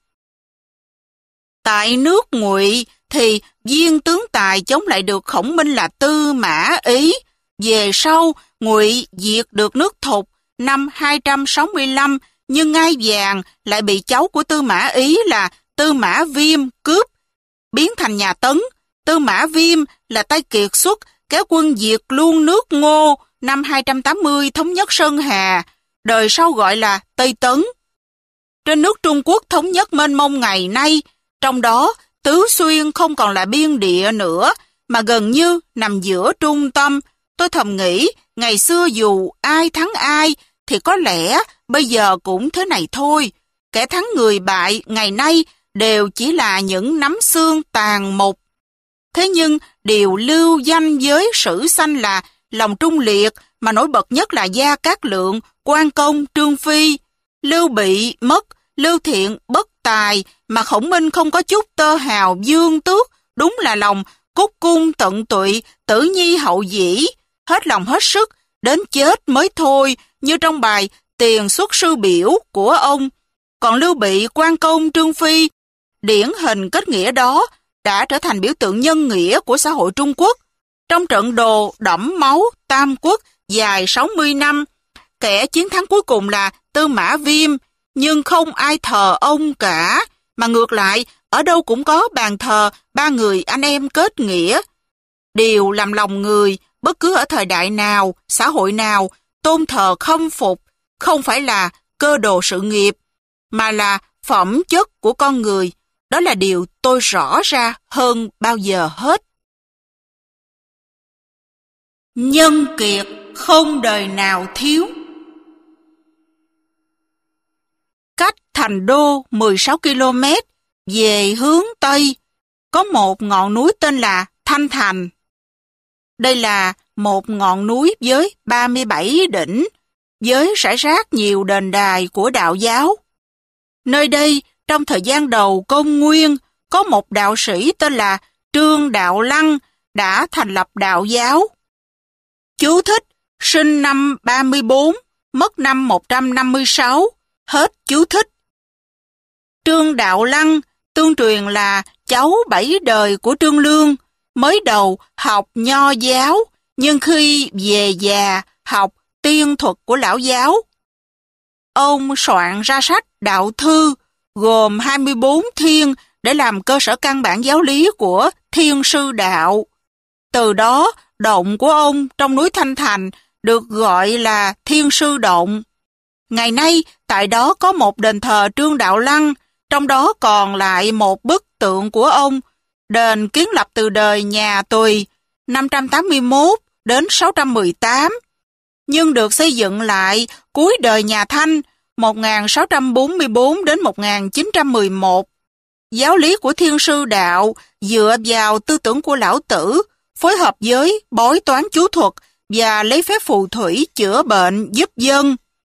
Tại nước Ngụy thì viên tướng tài chống lại được Khổng Minh là Tư Mã Ý. Về sau, Ngụy diệt được nước Thục năm hai trăm sáu mươi lăm, nhưng ngai vàng lại bị cháu của Tư Mã Ý là Tư Mã Viêm cướp, biến thành nhà Tấn. Tư Mã Viêm là tay kiệt xuất kéo quân diệt luôn nước Ngô năm hai trăm tám mươi, thống nhất Sơn Hà, đời sau gọi là Tây Tấn. Trên nước Trung Quốc thống nhất mênh mông ngày nay, trong đó Tứ Xuyên không còn là biên địa nữa, mà gần như nằm giữa trung tâm. Tôi thầm nghĩ, ngày xưa dù ai thắng ai, thì có lẽ bây giờ cũng thế này thôi. Kẻ thắng người bại ngày nay đều chỉ là những nắm xương tàn mục. Thế nhưng điều lưu danh với sử sanh là lòng trung liệt, mà nổi bật nhất là Gia Cát Lượng, Quan Công, Trương Phi. Lưu Bị mất, Lưu Thiện bất tài, mà Khổng Minh không có chút tơ hào dương tước, đúng là lòng cúc cung tận tụy, tử nhi hậu dĩ, hết lòng hết sức, đến chết mới thôi, như trong bài Tiền Xuất Sư Biểu của ông. Còn Lưu Bị, Quan Công, Trương Phi, điển hình kết nghĩa đó, đã trở thành biểu tượng nhân nghĩa của xã hội Trung Quốc. Trong trận đồ đẫm máu Tam Quốc dài sáu mươi năm, kẻ chiến thắng cuối cùng là Tư Mã Viêm, nhưng không ai thờ ông cả, mà ngược lại, ở đâu cũng có bàn thờ ba người anh em kết nghĩa. Điều làm lòng người, bất cứ ở thời đại nào, xã hội nào, tôn thờ khâm phục, không phải là cơ đồ sự nghiệp, mà là phẩm chất của con người. Đó là điều tôi rõ ra hơn bao giờ hết. Nhân kiệt không đời nào thiếu. Cách Thành Đô mười sáu ki lô mét về hướng Tây, có một ngọn núi tên là Thanh Thành. Đây là một ngọn núi với ba mươi bảy đỉnh, với rải rác nhiều đền đài của đạo giáo. Nơi đây, trong thời gian đầu Công nguyên, có một đạo sĩ tên là Trương Đạo Lăng đã thành lập đạo giáo. Chú thích: sinh năm ba mươi bốn, mất năm một trăm năm mươi sáu, hết chú thích. Trương Đạo Lăng tương truyền là cháu bảy đời của Trương Lương, mới đầu học nho giáo, nhưng khi về già học tiên thuật của lão giáo. Ông soạn ra sách Đạo Thư, gồm hai mươi bốn thiên để làm cơ sở căn bản giáo lý của Thiên Sư Đạo. Từ đó, động của ông trong núi Thanh Thành được gọi là Thiên Sư Động. Ngày nay, tại đó có một đền thờ Trương Đạo Lăng, trong đó còn lại một bức tượng của ông. Đền kiến lập từ đời nhà Tùy, năm trăm tám mươi mốt đến sáu trăm mười tám, nhưng được xây dựng lại cuối đời nhà Thanh, một nghìn sáu trăm bốn mươi bốn đến một nghìn chín trăm mười một. Giáo lý của Thiên Sư Đạo dựa vào tư tưởng của Lão Tử, phối hợp với bói toán chú thuật và lấy phép phù thủy chữa bệnh giúp dân.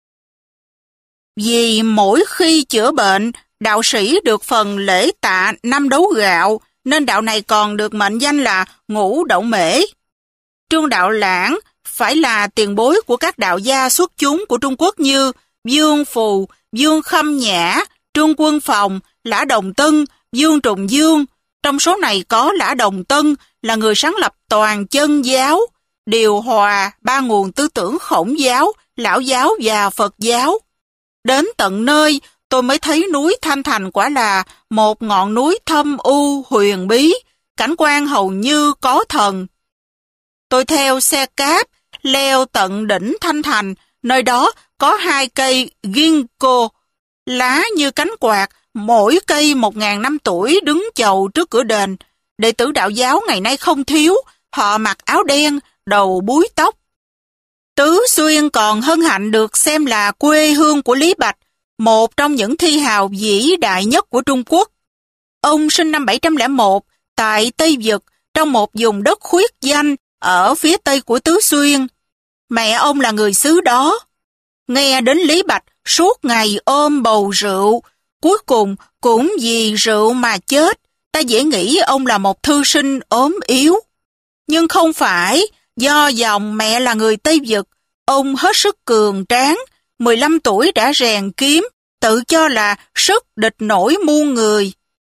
Vì mỗi khi chữa bệnh, đạo sĩ được phần lễ tạ năm đấu gạo, nên đạo này còn được mệnh danh là Ngũ Đậu Mễ. Trương Đạo Lãng phải là tiền bối của các đạo gia xuất chúng của Trung Quốc như Dương Phù, Dương Khâm Nhã, Trương Quân Phòng, Lã Đồng Tân, Dương Trùng Dương. Trong số này có Lã Đồng Tân là người sáng lập toàn chân giáo, điều hòa ba nguồn tư tưởng Khổng giáo, Lão giáo và Phật giáo. Đến tận nơi, tôi mới thấy núi Thanh Thành quả là một ngọn núi thâm u huyền bí, cảnh quan hầu như có thần. Tôi theo xe cáp, leo tận đỉnh Thanh Thành, nơi đó có hai cây ginkgo, lá như cánh quạt, mỗi cây một ngàn năm tuổi đứng chầu trước cửa đền. Đệ tử đạo giáo ngày nay không thiếu, họ mặc áo đen, đầu búi tóc. Tứ Xuyên còn hân hạnh được xem là quê hương của Lý Bạch, một trong những thi hào vĩ đại nhất của Trung Quốc. Ông sinh năm bảy trăm lẻ một tại Tây Vực, trong một vùng đất khuyết danh ở phía tây của Tứ Xuyên. Mẹ ông là người xứ đó. Nghe đến Lý Bạch suốt ngày ôm bầu rượu, cuối cùng cũng vì rượu mà chết, ta dễ nghĩ ông là một thư sinh ốm yếu. Nhưng không phải, do dòng mẹ là người Tây Vực, ông hết sức cường tráng, mười lăm tuổi đã rèn kiếm, tự cho là sức địch nổi muôn người.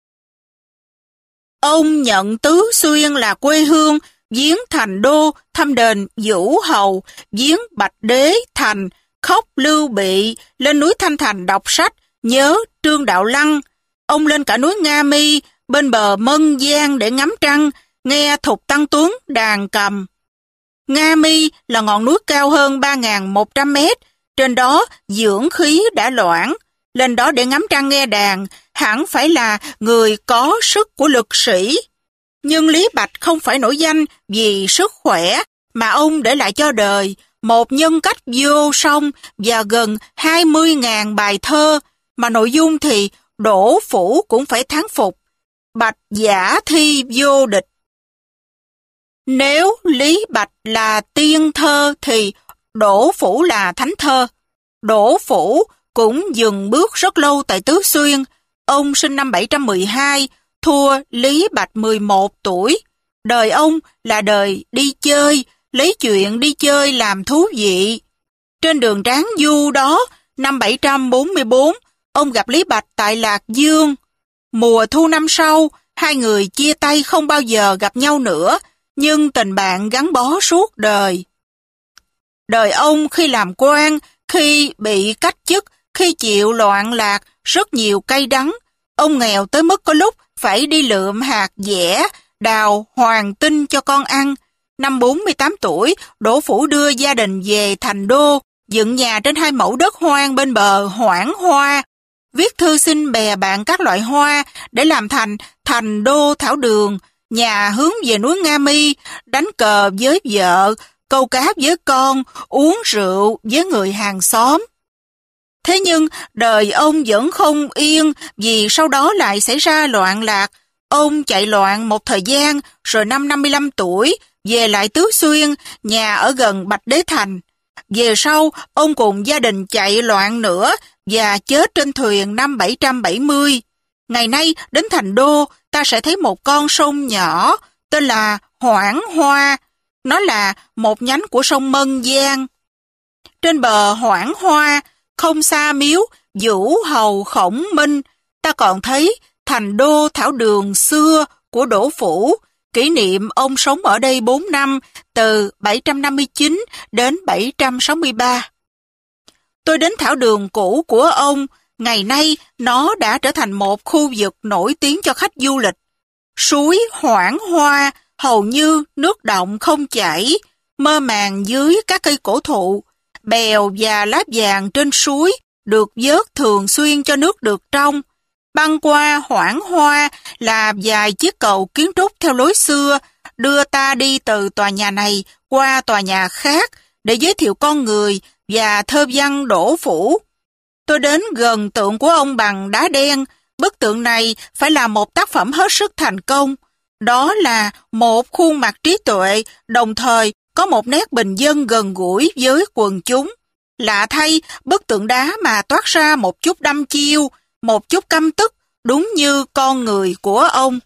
Ông nhận Tứ Xuyên là quê hương, viếng Thành Đô, thăm đền Vũ Hầu, viếng Bạch Đế Thành, khóc Lưu Bị, lên núi Thanh Thành đọc sách, nhớ Trương Đạo Lăng. Ông lên cả núi Nga Mi, bên bờ Mân Giang để ngắm trăng, nghe Thục Tăng Tuấn đàn cầm. Nga Mi là ngọn núi cao hơn ba nghìn một trăm mét, trên đó dưỡng khí đã loãng. Lên đó để ngắm trăng nghe đàn, hẳn phải là người có sức của lực sĩ. Nhưng Lý Bạch không phải nổi danh vì sức khỏe, mà ông để lại cho đời một nhân cách vô song và gần hai mươi nghìn bài thơ, mà nội dung thì Đỗ Phủ cũng phải thán phục. Bạch giả thi vô địch. Nếu Lý Bạch là tiên thơ thì Đỗ Phủ là thánh thơ. Đỗ Phủ cũng dừng bước rất lâu tại Tứ Xuyên. Ông sinh năm bảy trăm mười hai, thua Lý Bạch mười một tuổi. Đời ông là đời đi chơi, lấy chuyện đi chơi làm thú vị. Trên đường Tráng Du đó, năm bảy trăm bốn mươi bốn, ông gặp Lý Bạch tại Lạc Dương. Mùa thu năm sau, hai người chia tay không bao giờ gặp nhau nữa, nhưng tình bạn gắn bó suốt đời. Đời ông khi làm quan, khi bị cách chức, khi chịu loạn lạc, rất nhiều cay đắng. Ông nghèo tới mức có lúc phải đi lượm hạt dẻ, đào hoàng tinh cho con ăn. Năm bốn mươi tám tuổi, Đỗ Phủ đưa gia đình về Thành Đô, dựng nhà trên hai mẫu đất hoang bên bờ Hoảng Hoa, viết thư xin bè bạn các loại hoa để làm thành Thành Đô Thảo Đường, nhà hướng về núi Nga Mi, đánh cờ với vợ, câu cá với con, uống rượu với người hàng xóm. Thế nhưng đời ông vẫn không yên, vì sau đó lại xảy ra loạn lạc. Ông chạy loạn một thời gian, rồi năm năm mươi lăm tuổi, về lại Tứ Xuyên, nhà ở gần Bạch Đế Thành. Về sau, ông cùng gia đình chạy loạn nữa và chết trên thuyền năm bảy trăm bảy mươi. Ngày nay, đến Thành Đô, ta sẽ thấy một con sông nhỏ tên là Hoảng Hoa. Nó là một nhánh của sông Mân Giang. Trên bờ Hoảng Hoa, không xa miếu Vũ Hầu Khổng Minh, ta còn thấy Thành Đô Thảo Đường xưa của Đỗ Phủ, kỷ niệm ông sống ở đây bốn năm, từ bảy trăm năm mươi chín đến bảy trăm sáu mươi ba. Tôi đến Thảo Đường cũ của ông, ngày nay nó đã trở thành một khu vực nổi tiếng cho khách du lịch. Suối Hoảng Hoa hầu như nước động không chảy, mơ màng dưới các cây cổ thụ, bèo và lá vàng trên suối được vớt thường xuyên cho nước được trong. Băng qua Hoảng Hoa là vài chiếc cầu kiến trúc theo lối xưa, đưa ta đi từ tòa nhà này qua tòa nhà khác để giới thiệu con người và thơ văn Đỗ Phủ. Tôi đến gần tượng của ông bằng đá đen. Bức tượng này phải là một tác phẩm hết sức thành công. Đó là một khuôn mặt trí tuệ, đồng thời có một nét bình dân gần gũi với quần chúng. Lạ thay, bức tượng đá mà toát ra một chút đăm chiêu, một chút căm tức, đúng như con người của ông.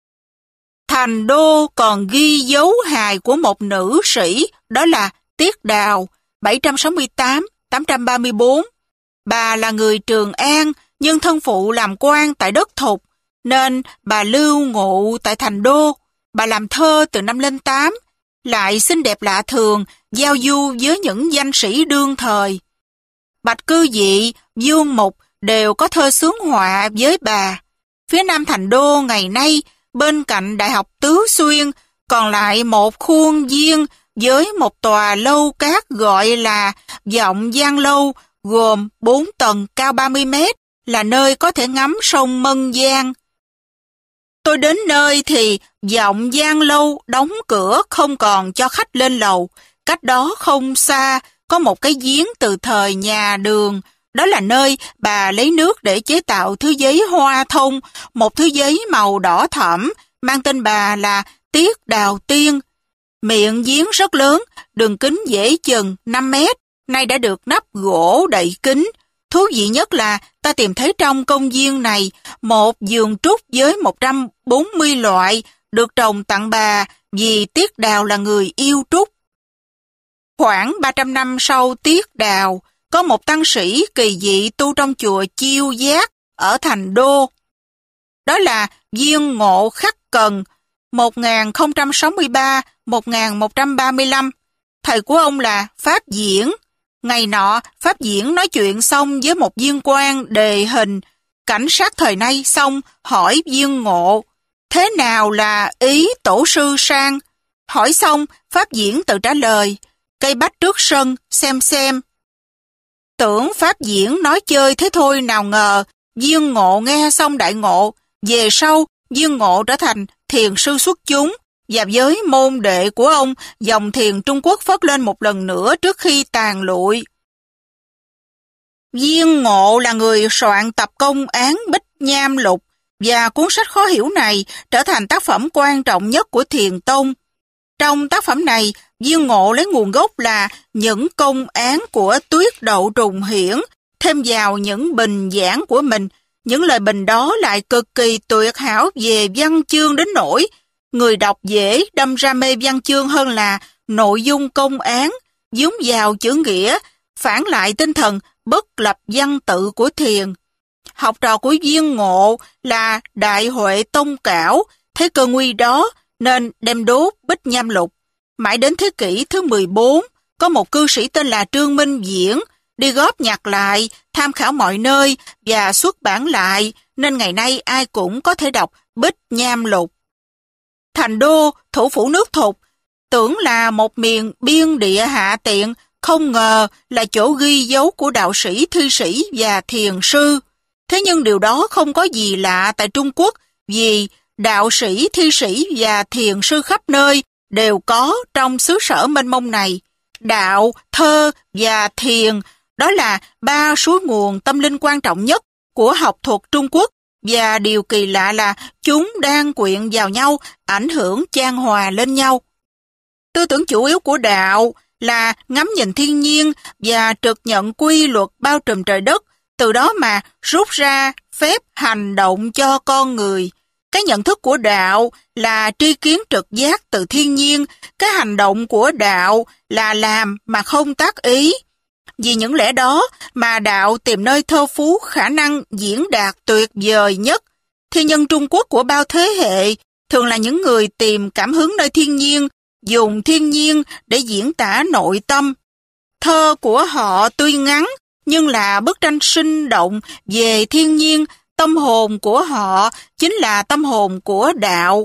Thành Đô còn ghi dấu hài của một nữ sĩ, đó là Tiết Đào, bảy trăm sáu mươi tám đến tám trăm ba mươi bốn. Bà là người Trường An, nhưng thân phụ làm quan tại đất Thục, nên bà lưu ngụ tại Thành Đô. Bà làm thơ từ năm lên tám, lại xinh đẹp lạ thường, giao du với những danh sĩ đương thời. Bạch Cư Dị, Dương Mục đều có thơ xướng họa với bà. Phía nam Thành Đô ngày nay, bên cạnh Đại học Tứ Xuyên, còn lại một khuôn viên với một tòa lâu cát gọi là Vọng Giang Lâu, gồm bốn tầng cao ba mươi mét, là nơi có thể ngắm sông Mân Giang. Tôi đến nơi thì Vọng Giang Lâu đóng cửa không còn cho khách lên lầu. Cách đó không xa có một cái giếng từ thời nhà Đường. Đó là nơi bà lấy nước để chế tạo thứ giấy hoa thông, một thứ giấy màu đỏ thẫm, mang tên bà là Tiết Đào Tiên. Miệng giếng rất lớn, đường kính dễ chừng năm mét, nay đã được nắp gỗ đậy kín. Thú vị nhất là ta tìm thấy trong công viên này một vườn trúc với một trăm bốn mươi loại được trồng tặng bà vì Tiết Đào là người yêu trúc. Khoảng ba trăm năm sau Tiết Đào, có một tăng sĩ kỳ dị tu trong chùa Chiêu Giác ở Thành Đô. Đó là Viên Ngộ Khắc Cần, một nghìn không trăm sáu mươi ba đến một nghìn một trăm ba mươi lăm. Thầy của ông là Pháp Diễn. Ngày nọ, Pháp Diễn nói chuyện xong với một viên quan đề hình. Cảnh sát thời nay xong hỏi Viên Ngộ, thế nào là ý tổ sư sang? Hỏi xong, Pháp Diễn tự trả lời, cây bách trước sân, xem xem. Tưởng Pháp Diễn nói chơi thế thôi, nào ngờ Viên Ngộ nghe xong đại ngộ. Về sau, Viên Ngộ trở thành thiền sư xuất chúng, và với môn đệ của ông, dòng thiền Trung Quốc phất lên một lần nữa trước khi tàn lụi. Viên Ngộ là người soạn tập công án Bích Nham Lục, và cuốn sách khó hiểu này trở thành tác phẩm quan trọng nhất của Thiền Tông. Trong tác phẩm này, Viên Ngộ lấy nguồn gốc là những công án của Tuyết Đậu Trùng Hiển, thêm vào những bình giảng của mình. Những lời bình đó lại cực kỳ tuyệt hảo về văn chương đến nỗi người đọc dễ đâm ra mê văn chương hơn là nội dung công án, dướng vào chữ nghĩa, phản lại tinh thần bất lập văn tự của thiền. Học trò của Viên Ngộ là Đại Huệ Tông Cảo, thấy cơ nguy đó nên đem đốt Bích Nham Lục. Mãi đến thế kỷ thứ mười bốn, có một cư sĩ tên là Trương Minh Diễn đi góp nhặt lại, tham khảo mọi nơi và xuất bản lại, nên ngày nay ai cũng có thể đọc Bích Nham Lục. Thành Đô, thủ phủ nước Thục, tưởng là một miền biên địa hạ tiện, không ngờ là chỗ ghi dấu của đạo sĩ, thi sĩ và thiền sư. Thế nhưng điều đó không có gì lạ tại Trung Quốc, vì đạo sĩ, thi sĩ và thiền sư khắp nơi đều có trong xứ sở mênh mông này. Đạo, thơ và thiền, đó là ba suối nguồn tâm linh quan trọng nhất của học thuật Trung Quốc, và điều kỳ lạ là chúng đang quyện vào nhau, ảnh hưởng chan hòa lên nhau. Tư tưởng chủ yếu của đạo là ngắm nhìn thiên nhiên và trực nhận quy luật bao trùm trời đất, từ đó mà rút ra phép hành động cho con người. Cái nhận thức của đạo là tri kiến trực giác từ thiên nhiên, cái hành động của đạo là làm mà không tác ý. Vì những lẽ đó mà đạo tìm nơi thơ phú khả năng diễn đạt tuyệt vời nhất. Thi nhân Trung Quốc của bao thế hệ thường là những người tìm cảm hứng nơi thiên nhiên, dùng thiên nhiên để diễn tả nội tâm. Thơ của họ tuy ngắn, nhưng là bức tranh sinh động về thiên nhiên. Tâm hồn của họ chính là tâm hồn của đạo.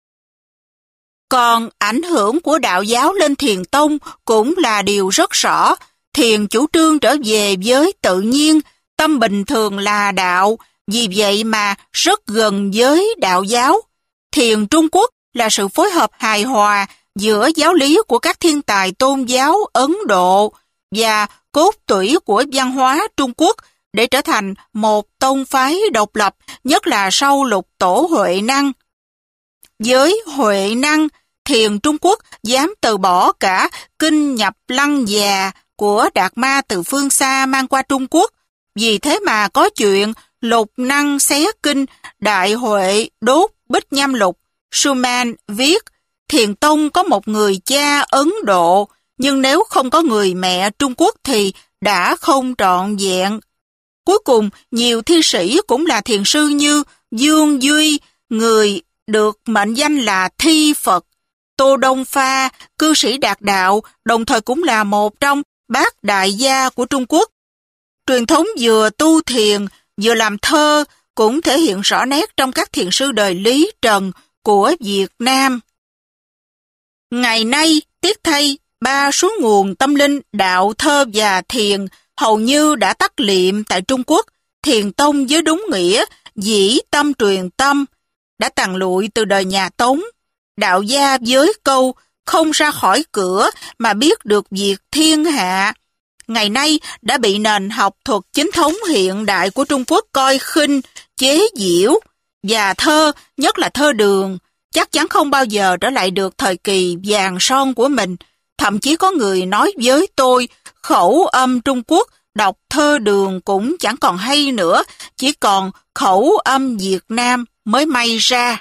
Còn ảnh hưởng của đạo giáo lên Thiền tông cũng là điều rất rõ. Thiền chủ trương trở về với tự nhiên, tâm bình thường là đạo, vì vậy mà rất gần với đạo giáo. Thiền Trung Quốc là sự phối hợp hài hòa giữa giáo lý của các thiên tài tôn giáo Ấn Độ và cốt tủy của văn hóa Trung Quốc để trở thành một tông phái độc lập, nhất là sau lục tổ Huệ Năng. Với Huệ Năng, Thiền Trung Quốc dám từ bỏ cả kinh nhập lăng già của Đạt Ma từ phương xa mang qua Trung Quốc. Vì thế mà có chuyện lục năng xé kinh, đại huệ đốt bích nhâm lục. Schumann viết, Thiền tông có một người cha Ấn Độ, nhưng nếu không có người mẹ Trung Quốc thì đã không trọn vẹn. Cuối cùng, nhiều thi sĩ cũng là thiền sư như Dương Duy, người được mệnh danh là Thi Phật. Tô Đông Pha, cư sĩ đạt đạo, đồng thời cũng là một trong bát đại gia của Trung Quốc. Truyền thống vừa tu thiền, vừa làm thơ cũng thể hiện rõ nét trong các thiền sư đời Lý Trần của Việt Nam. Ngày nay, tiếc thay, ba suối nguồn tâm linh, đạo, thơ và thiền hầu như đã tắt liệm tại Trung Quốc. Thiền tông với đúng nghĩa, dĩ tâm truyền tâm, đã tàn lụi từ đời nhà Tống. Đạo gia với câu không ra khỏi cửa mà biết được việc thiên hạ, ngày nay đã bị nền học thuật chính thống hiện đại của Trung Quốc coi khinh, chế giễu, và thơ, nhất là thơ Đường, chắc chắn không bao giờ trở lại được thời kỳ vàng son của mình. Thậm chí có người nói với tôi, khẩu âm Trung Quốc đọc thơ Đường cũng chẳng còn hay nữa, chỉ còn khẩu âm Việt Nam mới may ra.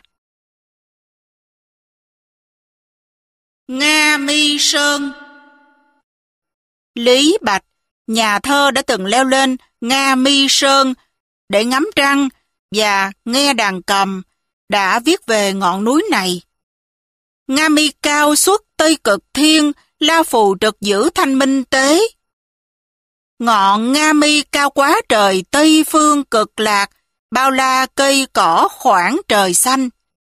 Nga Mi Sơn. Lý Bạch, nhà thơ đã từng leo lên Nga Mi Sơn để ngắm trăng và nghe đàn cầm, đã viết về ngọn núi này. Nga Mi cao xuất Tây Cực Thiên, la phù trực giữ thanh minh tế. Ngọn Nga Mi cao quá trời Tây phương cực lạc, bao la cây cỏ khoảng trời xanh.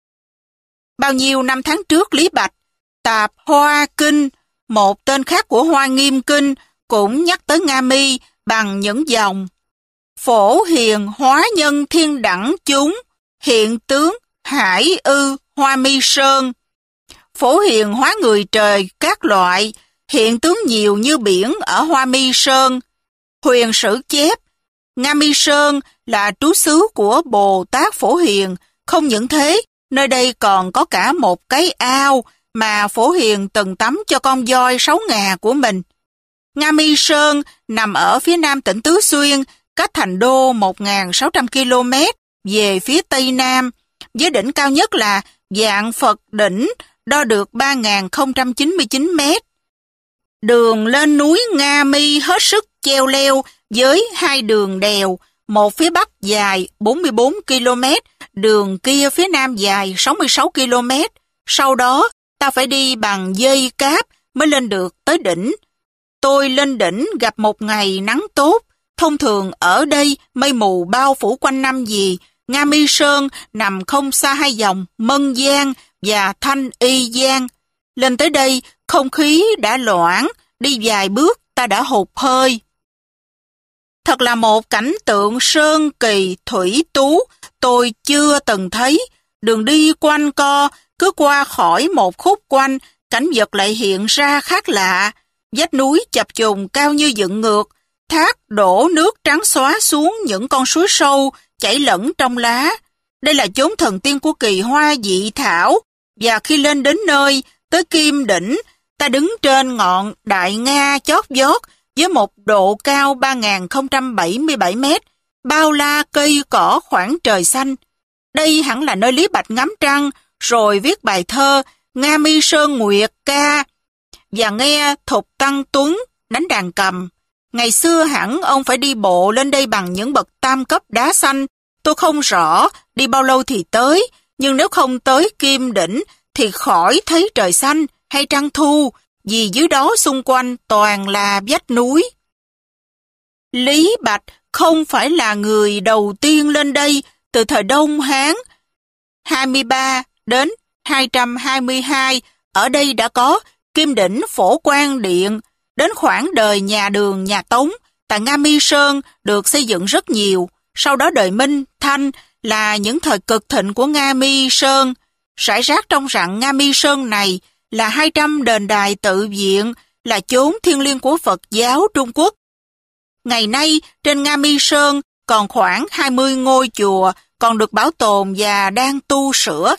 Bao nhiêu năm tháng trước, Lý Bạch, Tạp Hoa Kinh, một tên khác của Hoa Nghiêm Kinh, cũng nhắc tới Nga Mi bằng những dòng: phổ hiền hóa nhân thiên đẳng chúng, hiện tướng hải ư Hoa Mi Sơn. Phổ hiền hóa người trời các loại, hiện tướng nhiều như biển ở Hoa Mi Sơn. Huyền sử chép, Nga Mi Sơn là trú xứ của Bồ Tát Phổ Hiền. Không những thế, nơi đây còn có cả một cái ao mà Phổ Hiền từng tắm cho con voi sáu ngà của mình. Nga Mi Sơn nằm ở phía nam tỉnh Tứ Xuyên, cách thành đô một nghìn sáu trăm ki lô mét về phía tây nam, với đỉnh cao nhất là Vạn Phật Đỉnh, đo được ba nghìn không trăm chín mươi chín mét. Đường lên núi Nga Mi hết sức cheo leo với hai đường đèo, một phía bắc dài bốn mươi bốn ki lô mét, đường kia phía nam dài sáu mươi sáu ki lô mét. Sau đó, ta phải đi bằng dây cáp mới lên được tới đỉnh. Tôi lên đỉnh gặp một ngày nắng tốt. Thông thường ở đây mây mù bao phủ quanh năm gì. Nga Mi Sơn nằm không xa hai dòng Mân Giang và Thanh Y Giang. Lên tới đây, không khí đã loãng, đi vài bước ta đã hụt hơi. Thật là một cảnh tượng sơn kỳ thủy tú tôi chưa từng thấy. Đường đi quanh co, cứ qua khỏi một khúc quanh, cảnh vật lại hiện ra khác lạ. Vách núi chập trùng cao như dựng ngược, thác đổ nước trắng xóa xuống những con suối sâu chảy lẫn trong lá. Đây là chốn thần tiên của kỳ hoa dị thảo, và khi lên đến nơi, tới Kim Đỉnh, Ta đứng trên ngọn Đại Nga chót vót với một độ cao ba nghìn không trăm bảy mươi bảy mét, bao la cây cỏ khoảng trời xanh. Đây hẳn là nơi Lý Bạch ngắm trăng, rồi viết bài thơ Nga Mi Sơn Nguyệt Ca, và nghe Thục Tăng Tuấn đánh đàn cầm. Ngày xưa hẳn ông phải đi bộ lên đây bằng những bậc tam cấp đá xanh. Tôi không rõ đi bao lâu thì tới, nhưng nếu không tới Kim Đỉnh thì khỏi thấy trời xanh hay trăng thu, vì dưới đó xung quanh toàn là vách núi. Lý Bạch không phải là người đầu tiên lên đây. Từ thời Đông Hán hai mươi ba đến hai trăm hai mươi hai, ở đây đã có Kim Đỉnh Phổ Quang Điện. Đến khoảng đời nhà Đường, nhà Tống, tại Nga Mi Sơn được xây dựng rất nhiều. Sau đó đời Minh, Thanh là những thời cực thịnh của Nga Mi Sơn. Rải rác trong rặng Nga Mi Sơn này là hai trăm đền đài tự viện, là chốn thiêng liêng của Phật giáo Trung Quốc. Ngày nay, trên Nga Mi Sơn còn khoảng hai mươi ngôi chùa còn được bảo tồn và đang tu sửa.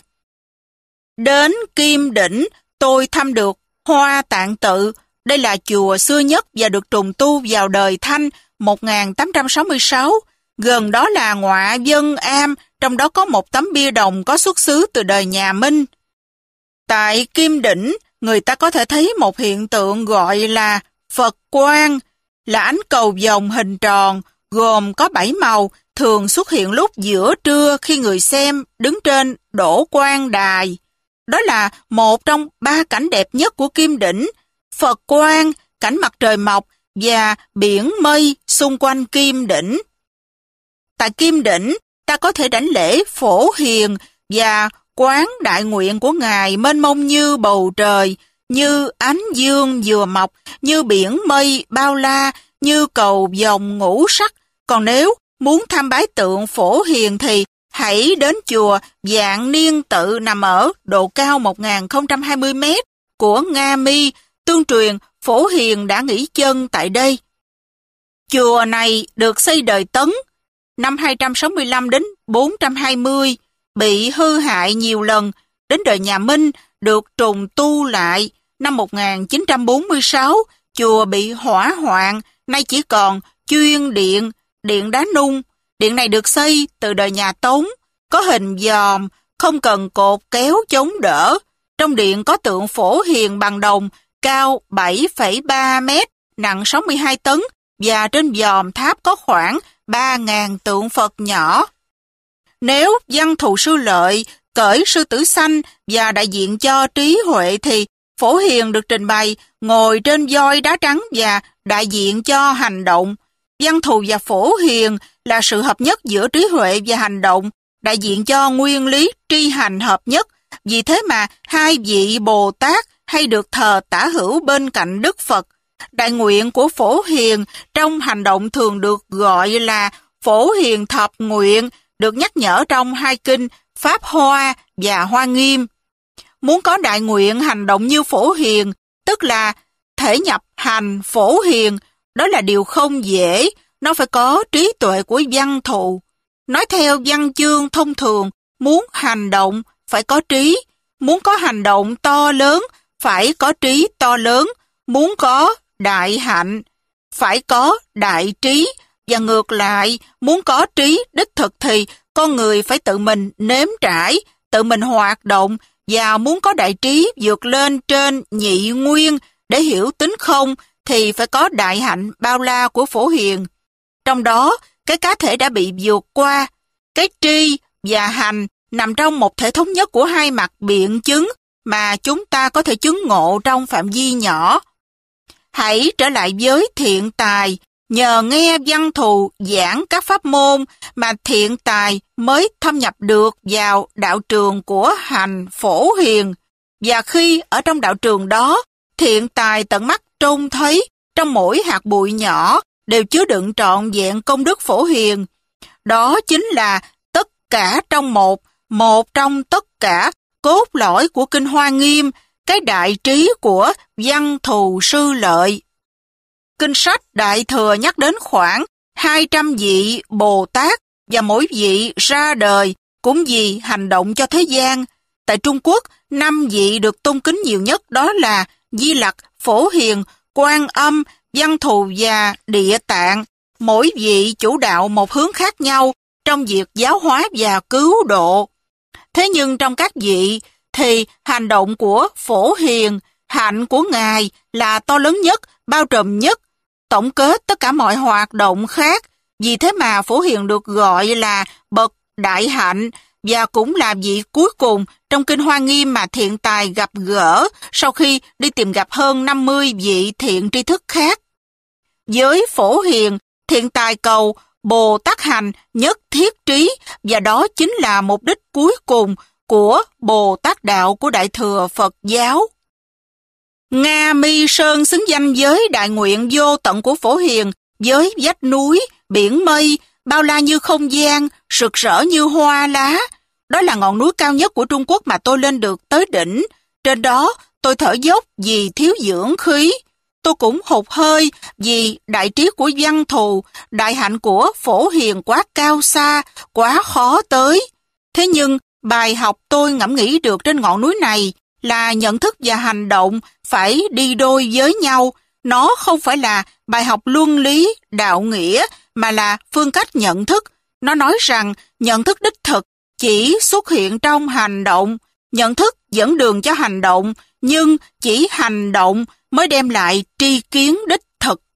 Đến Kim Đỉnh, tôi thăm được Hoa Tạng Tự. Đây là chùa xưa nhất và được trùng tu vào đời Thanh một nghìn tám trăm sáu mươi sáu. Gần đó là Ngọa Vân Am, trong đó có một tấm bia đồng có xuất xứ từ đời nhà Minh. Tại Kim Đỉnh, người ta có thể thấy một hiện tượng gọi là Phật quang, là ánh cầu vồng hình tròn, gồm có bảy màu, thường xuất hiện lúc giữa trưa khi người xem đứng trên đổ quan đài. Đó là một trong ba cảnh đẹp nhất của Kim Đỉnh: Phật quang, cảnh mặt trời mọc và biển mây xung quanh Kim Đỉnh. Tại Kim Đỉnh, ta có thể đảnh lễ Phổ Hiền và quán đại nguyện của Ngài mênh mông như bầu trời, như ánh dương vừa mọc, như biển mây bao la, như cầu vồng ngũ sắc. Còn nếu muốn tham bái tượng Phổ Hiền thì hãy đến chùa Vạn Niên Tự nằm ở độ cao một nghìn không trăm hai mươi mét của Nga Mi. Tương truyền Phổ Hiền đã nghỉ chân tại đây. Chùa này được xây đời Tấn, năm hai trăm sáu mươi lăm đến bốn trăm hai mươi, bị hư hại nhiều lần. Đến đời nhà Minh được trùng tu lại. Năm một nghìn chín trăm bốn mươi sáu, chùa bị hỏa hoạn, nay chỉ còn chuyên điện, điện đá nung. Điện này được xây từ đời nhà Tống, có hình giòm, không cần cột kéo chống đỡ. Trong điện có tượng Phổ Hiền bằng đồng, cao bảy phẩy ba mét, nặng sáu mươi hai tấn, và trên giòm tháp có khoảng ba nghìn tượng Phật nhỏ. Nếu Văn Thù Sư Lợi cởi sư tử xanh và đại diện cho trí huệ thì Phổ Hiền được trình bày ngồi trên voi đá trắng và đại diện cho hành động. Văn Thù và Phổ Hiền là sự hợp nhất giữa trí huệ và hành động, đại diện cho nguyên lý tri hành hợp nhất. Vì thế mà hai vị Bồ Tát hay được thờ tả hữu bên cạnh Đức Phật. Đại nguyện của Phổ Hiền trong hành động thường được gọi là Phổ Hiền Thập Nguyện, được nhắc nhở trong hai kinh Pháp Hoa và Hoa Nghiêm. Muốn có đại nguyện hành động như Phổ Hiền, tức là thể nhập hành Phổ Hiền, đó là điều không dễ. Nó phải có trí tuệ của Văn Thù. Nói theo văn chương thông thường, muốn hành động phải có trí, muốn có hành động to lớn phải có trí to lớn, muốn có đại hạnh phải có đại trí, và ngược lại, muốn có trí đích thực thì con người phải tự mình nếm trải, tự mình hoạt động, và muốn có đại trí vượt lên trên nhị nguyên để hiểu tính không thì phải có đại hạnh bao la của Phổ Hiền. Trong đó, cái cá thể đã bị vượt qua, cái tri và hành nằm trong một thể thống nhất của hai mặt biện chứng mà chúng ta có thể chứng ngộ trong phạm vi nhỏ. Hãy trở lại với thiện tài, nhờ nghe Văn Thù giảng các pháp môn mà thiện tài mới thâm nhập được vào đạo trường của hành Phổ Hiền. Và khi ở trong đạo trường đó, thiện tài tận mắt trông thấy trong mỗi hạt bụi nhỏ đều chứa đựng trọn vẹn công đức Phổ Hiền. Đó chính là tất cả trong một, một trong tất cả, cốt lõi của Kinh Hoa Nghiêm, cái đại trí của Văn Thù Sư Lợi. Kinh sách Đại Thừa nhắc đến khoảng hai trăm vị Bồ Tát, và mỗi vị ra đời cũng vì hành động cho thế gian. Tại Trung Quốc, năm vị được tôn kính nhiều nhất đó là Di Lặc, Phổ Hiền, Quan Âm, Văn Thù và Địa Tạng, mỗi vị chủ đạo một hướng khác nhau trong việc giáo hóa và cứu độ. Thế nhưng trong các vị thì hành động của Phổ Hiền, hạnh của Ngài là to lớn nhất, bao trùm nhất, tổng kết tất cả mọi hoạt động khác. Vì thế mà Phổ Hiền được gọi là bậc đại hạnh và cũng là vị cuối cùng trong Kinh Hoa Nghiêm mà Thiện Tài gặp gỡ sau khi đi tìm gặp hơn năm mươi vị thiện tri thức khác. Với Phổ Hiền, Thiện Tài cầu Bồ Tát hành nhất thiết trí, và đó chính là mục đích cuối cùng của Bồ Tát đạo của Đại Thừa Phật giáo. Nga Mi Sơn xứng danh với đại nguyện vô tận của Phổ Hiền, với vách núi, biển mây, bao la như không gian, rực rỡ như hoa lá. Đó là ngọn núi cao nhất của Trung Quốc mà tôi lên được tới đỉnh. Trên đó tôi thở dốc vì thiếu dưỡng khí. Tôi cũng hụt hơi vì đại trí của Văn Thù, đại hạnh của Phổ Hiền quá cao xa, quá khó tới. Thế nhưng bài học tôi ngẫm nghĩ được trên ngọn núi này là nhận thức và hành động phải đi đôi với nhau. Nó không phải là bài học luân lý, đạo nghĩa, mà là phương cách nhận thức. Nó nói rằng nhận thức đích thực chỉ xuất hiện trong hành động. Nhận thức dẫn đường cho hành động, nhưng chỉ hành động mới đem lại tri kiến đích thực.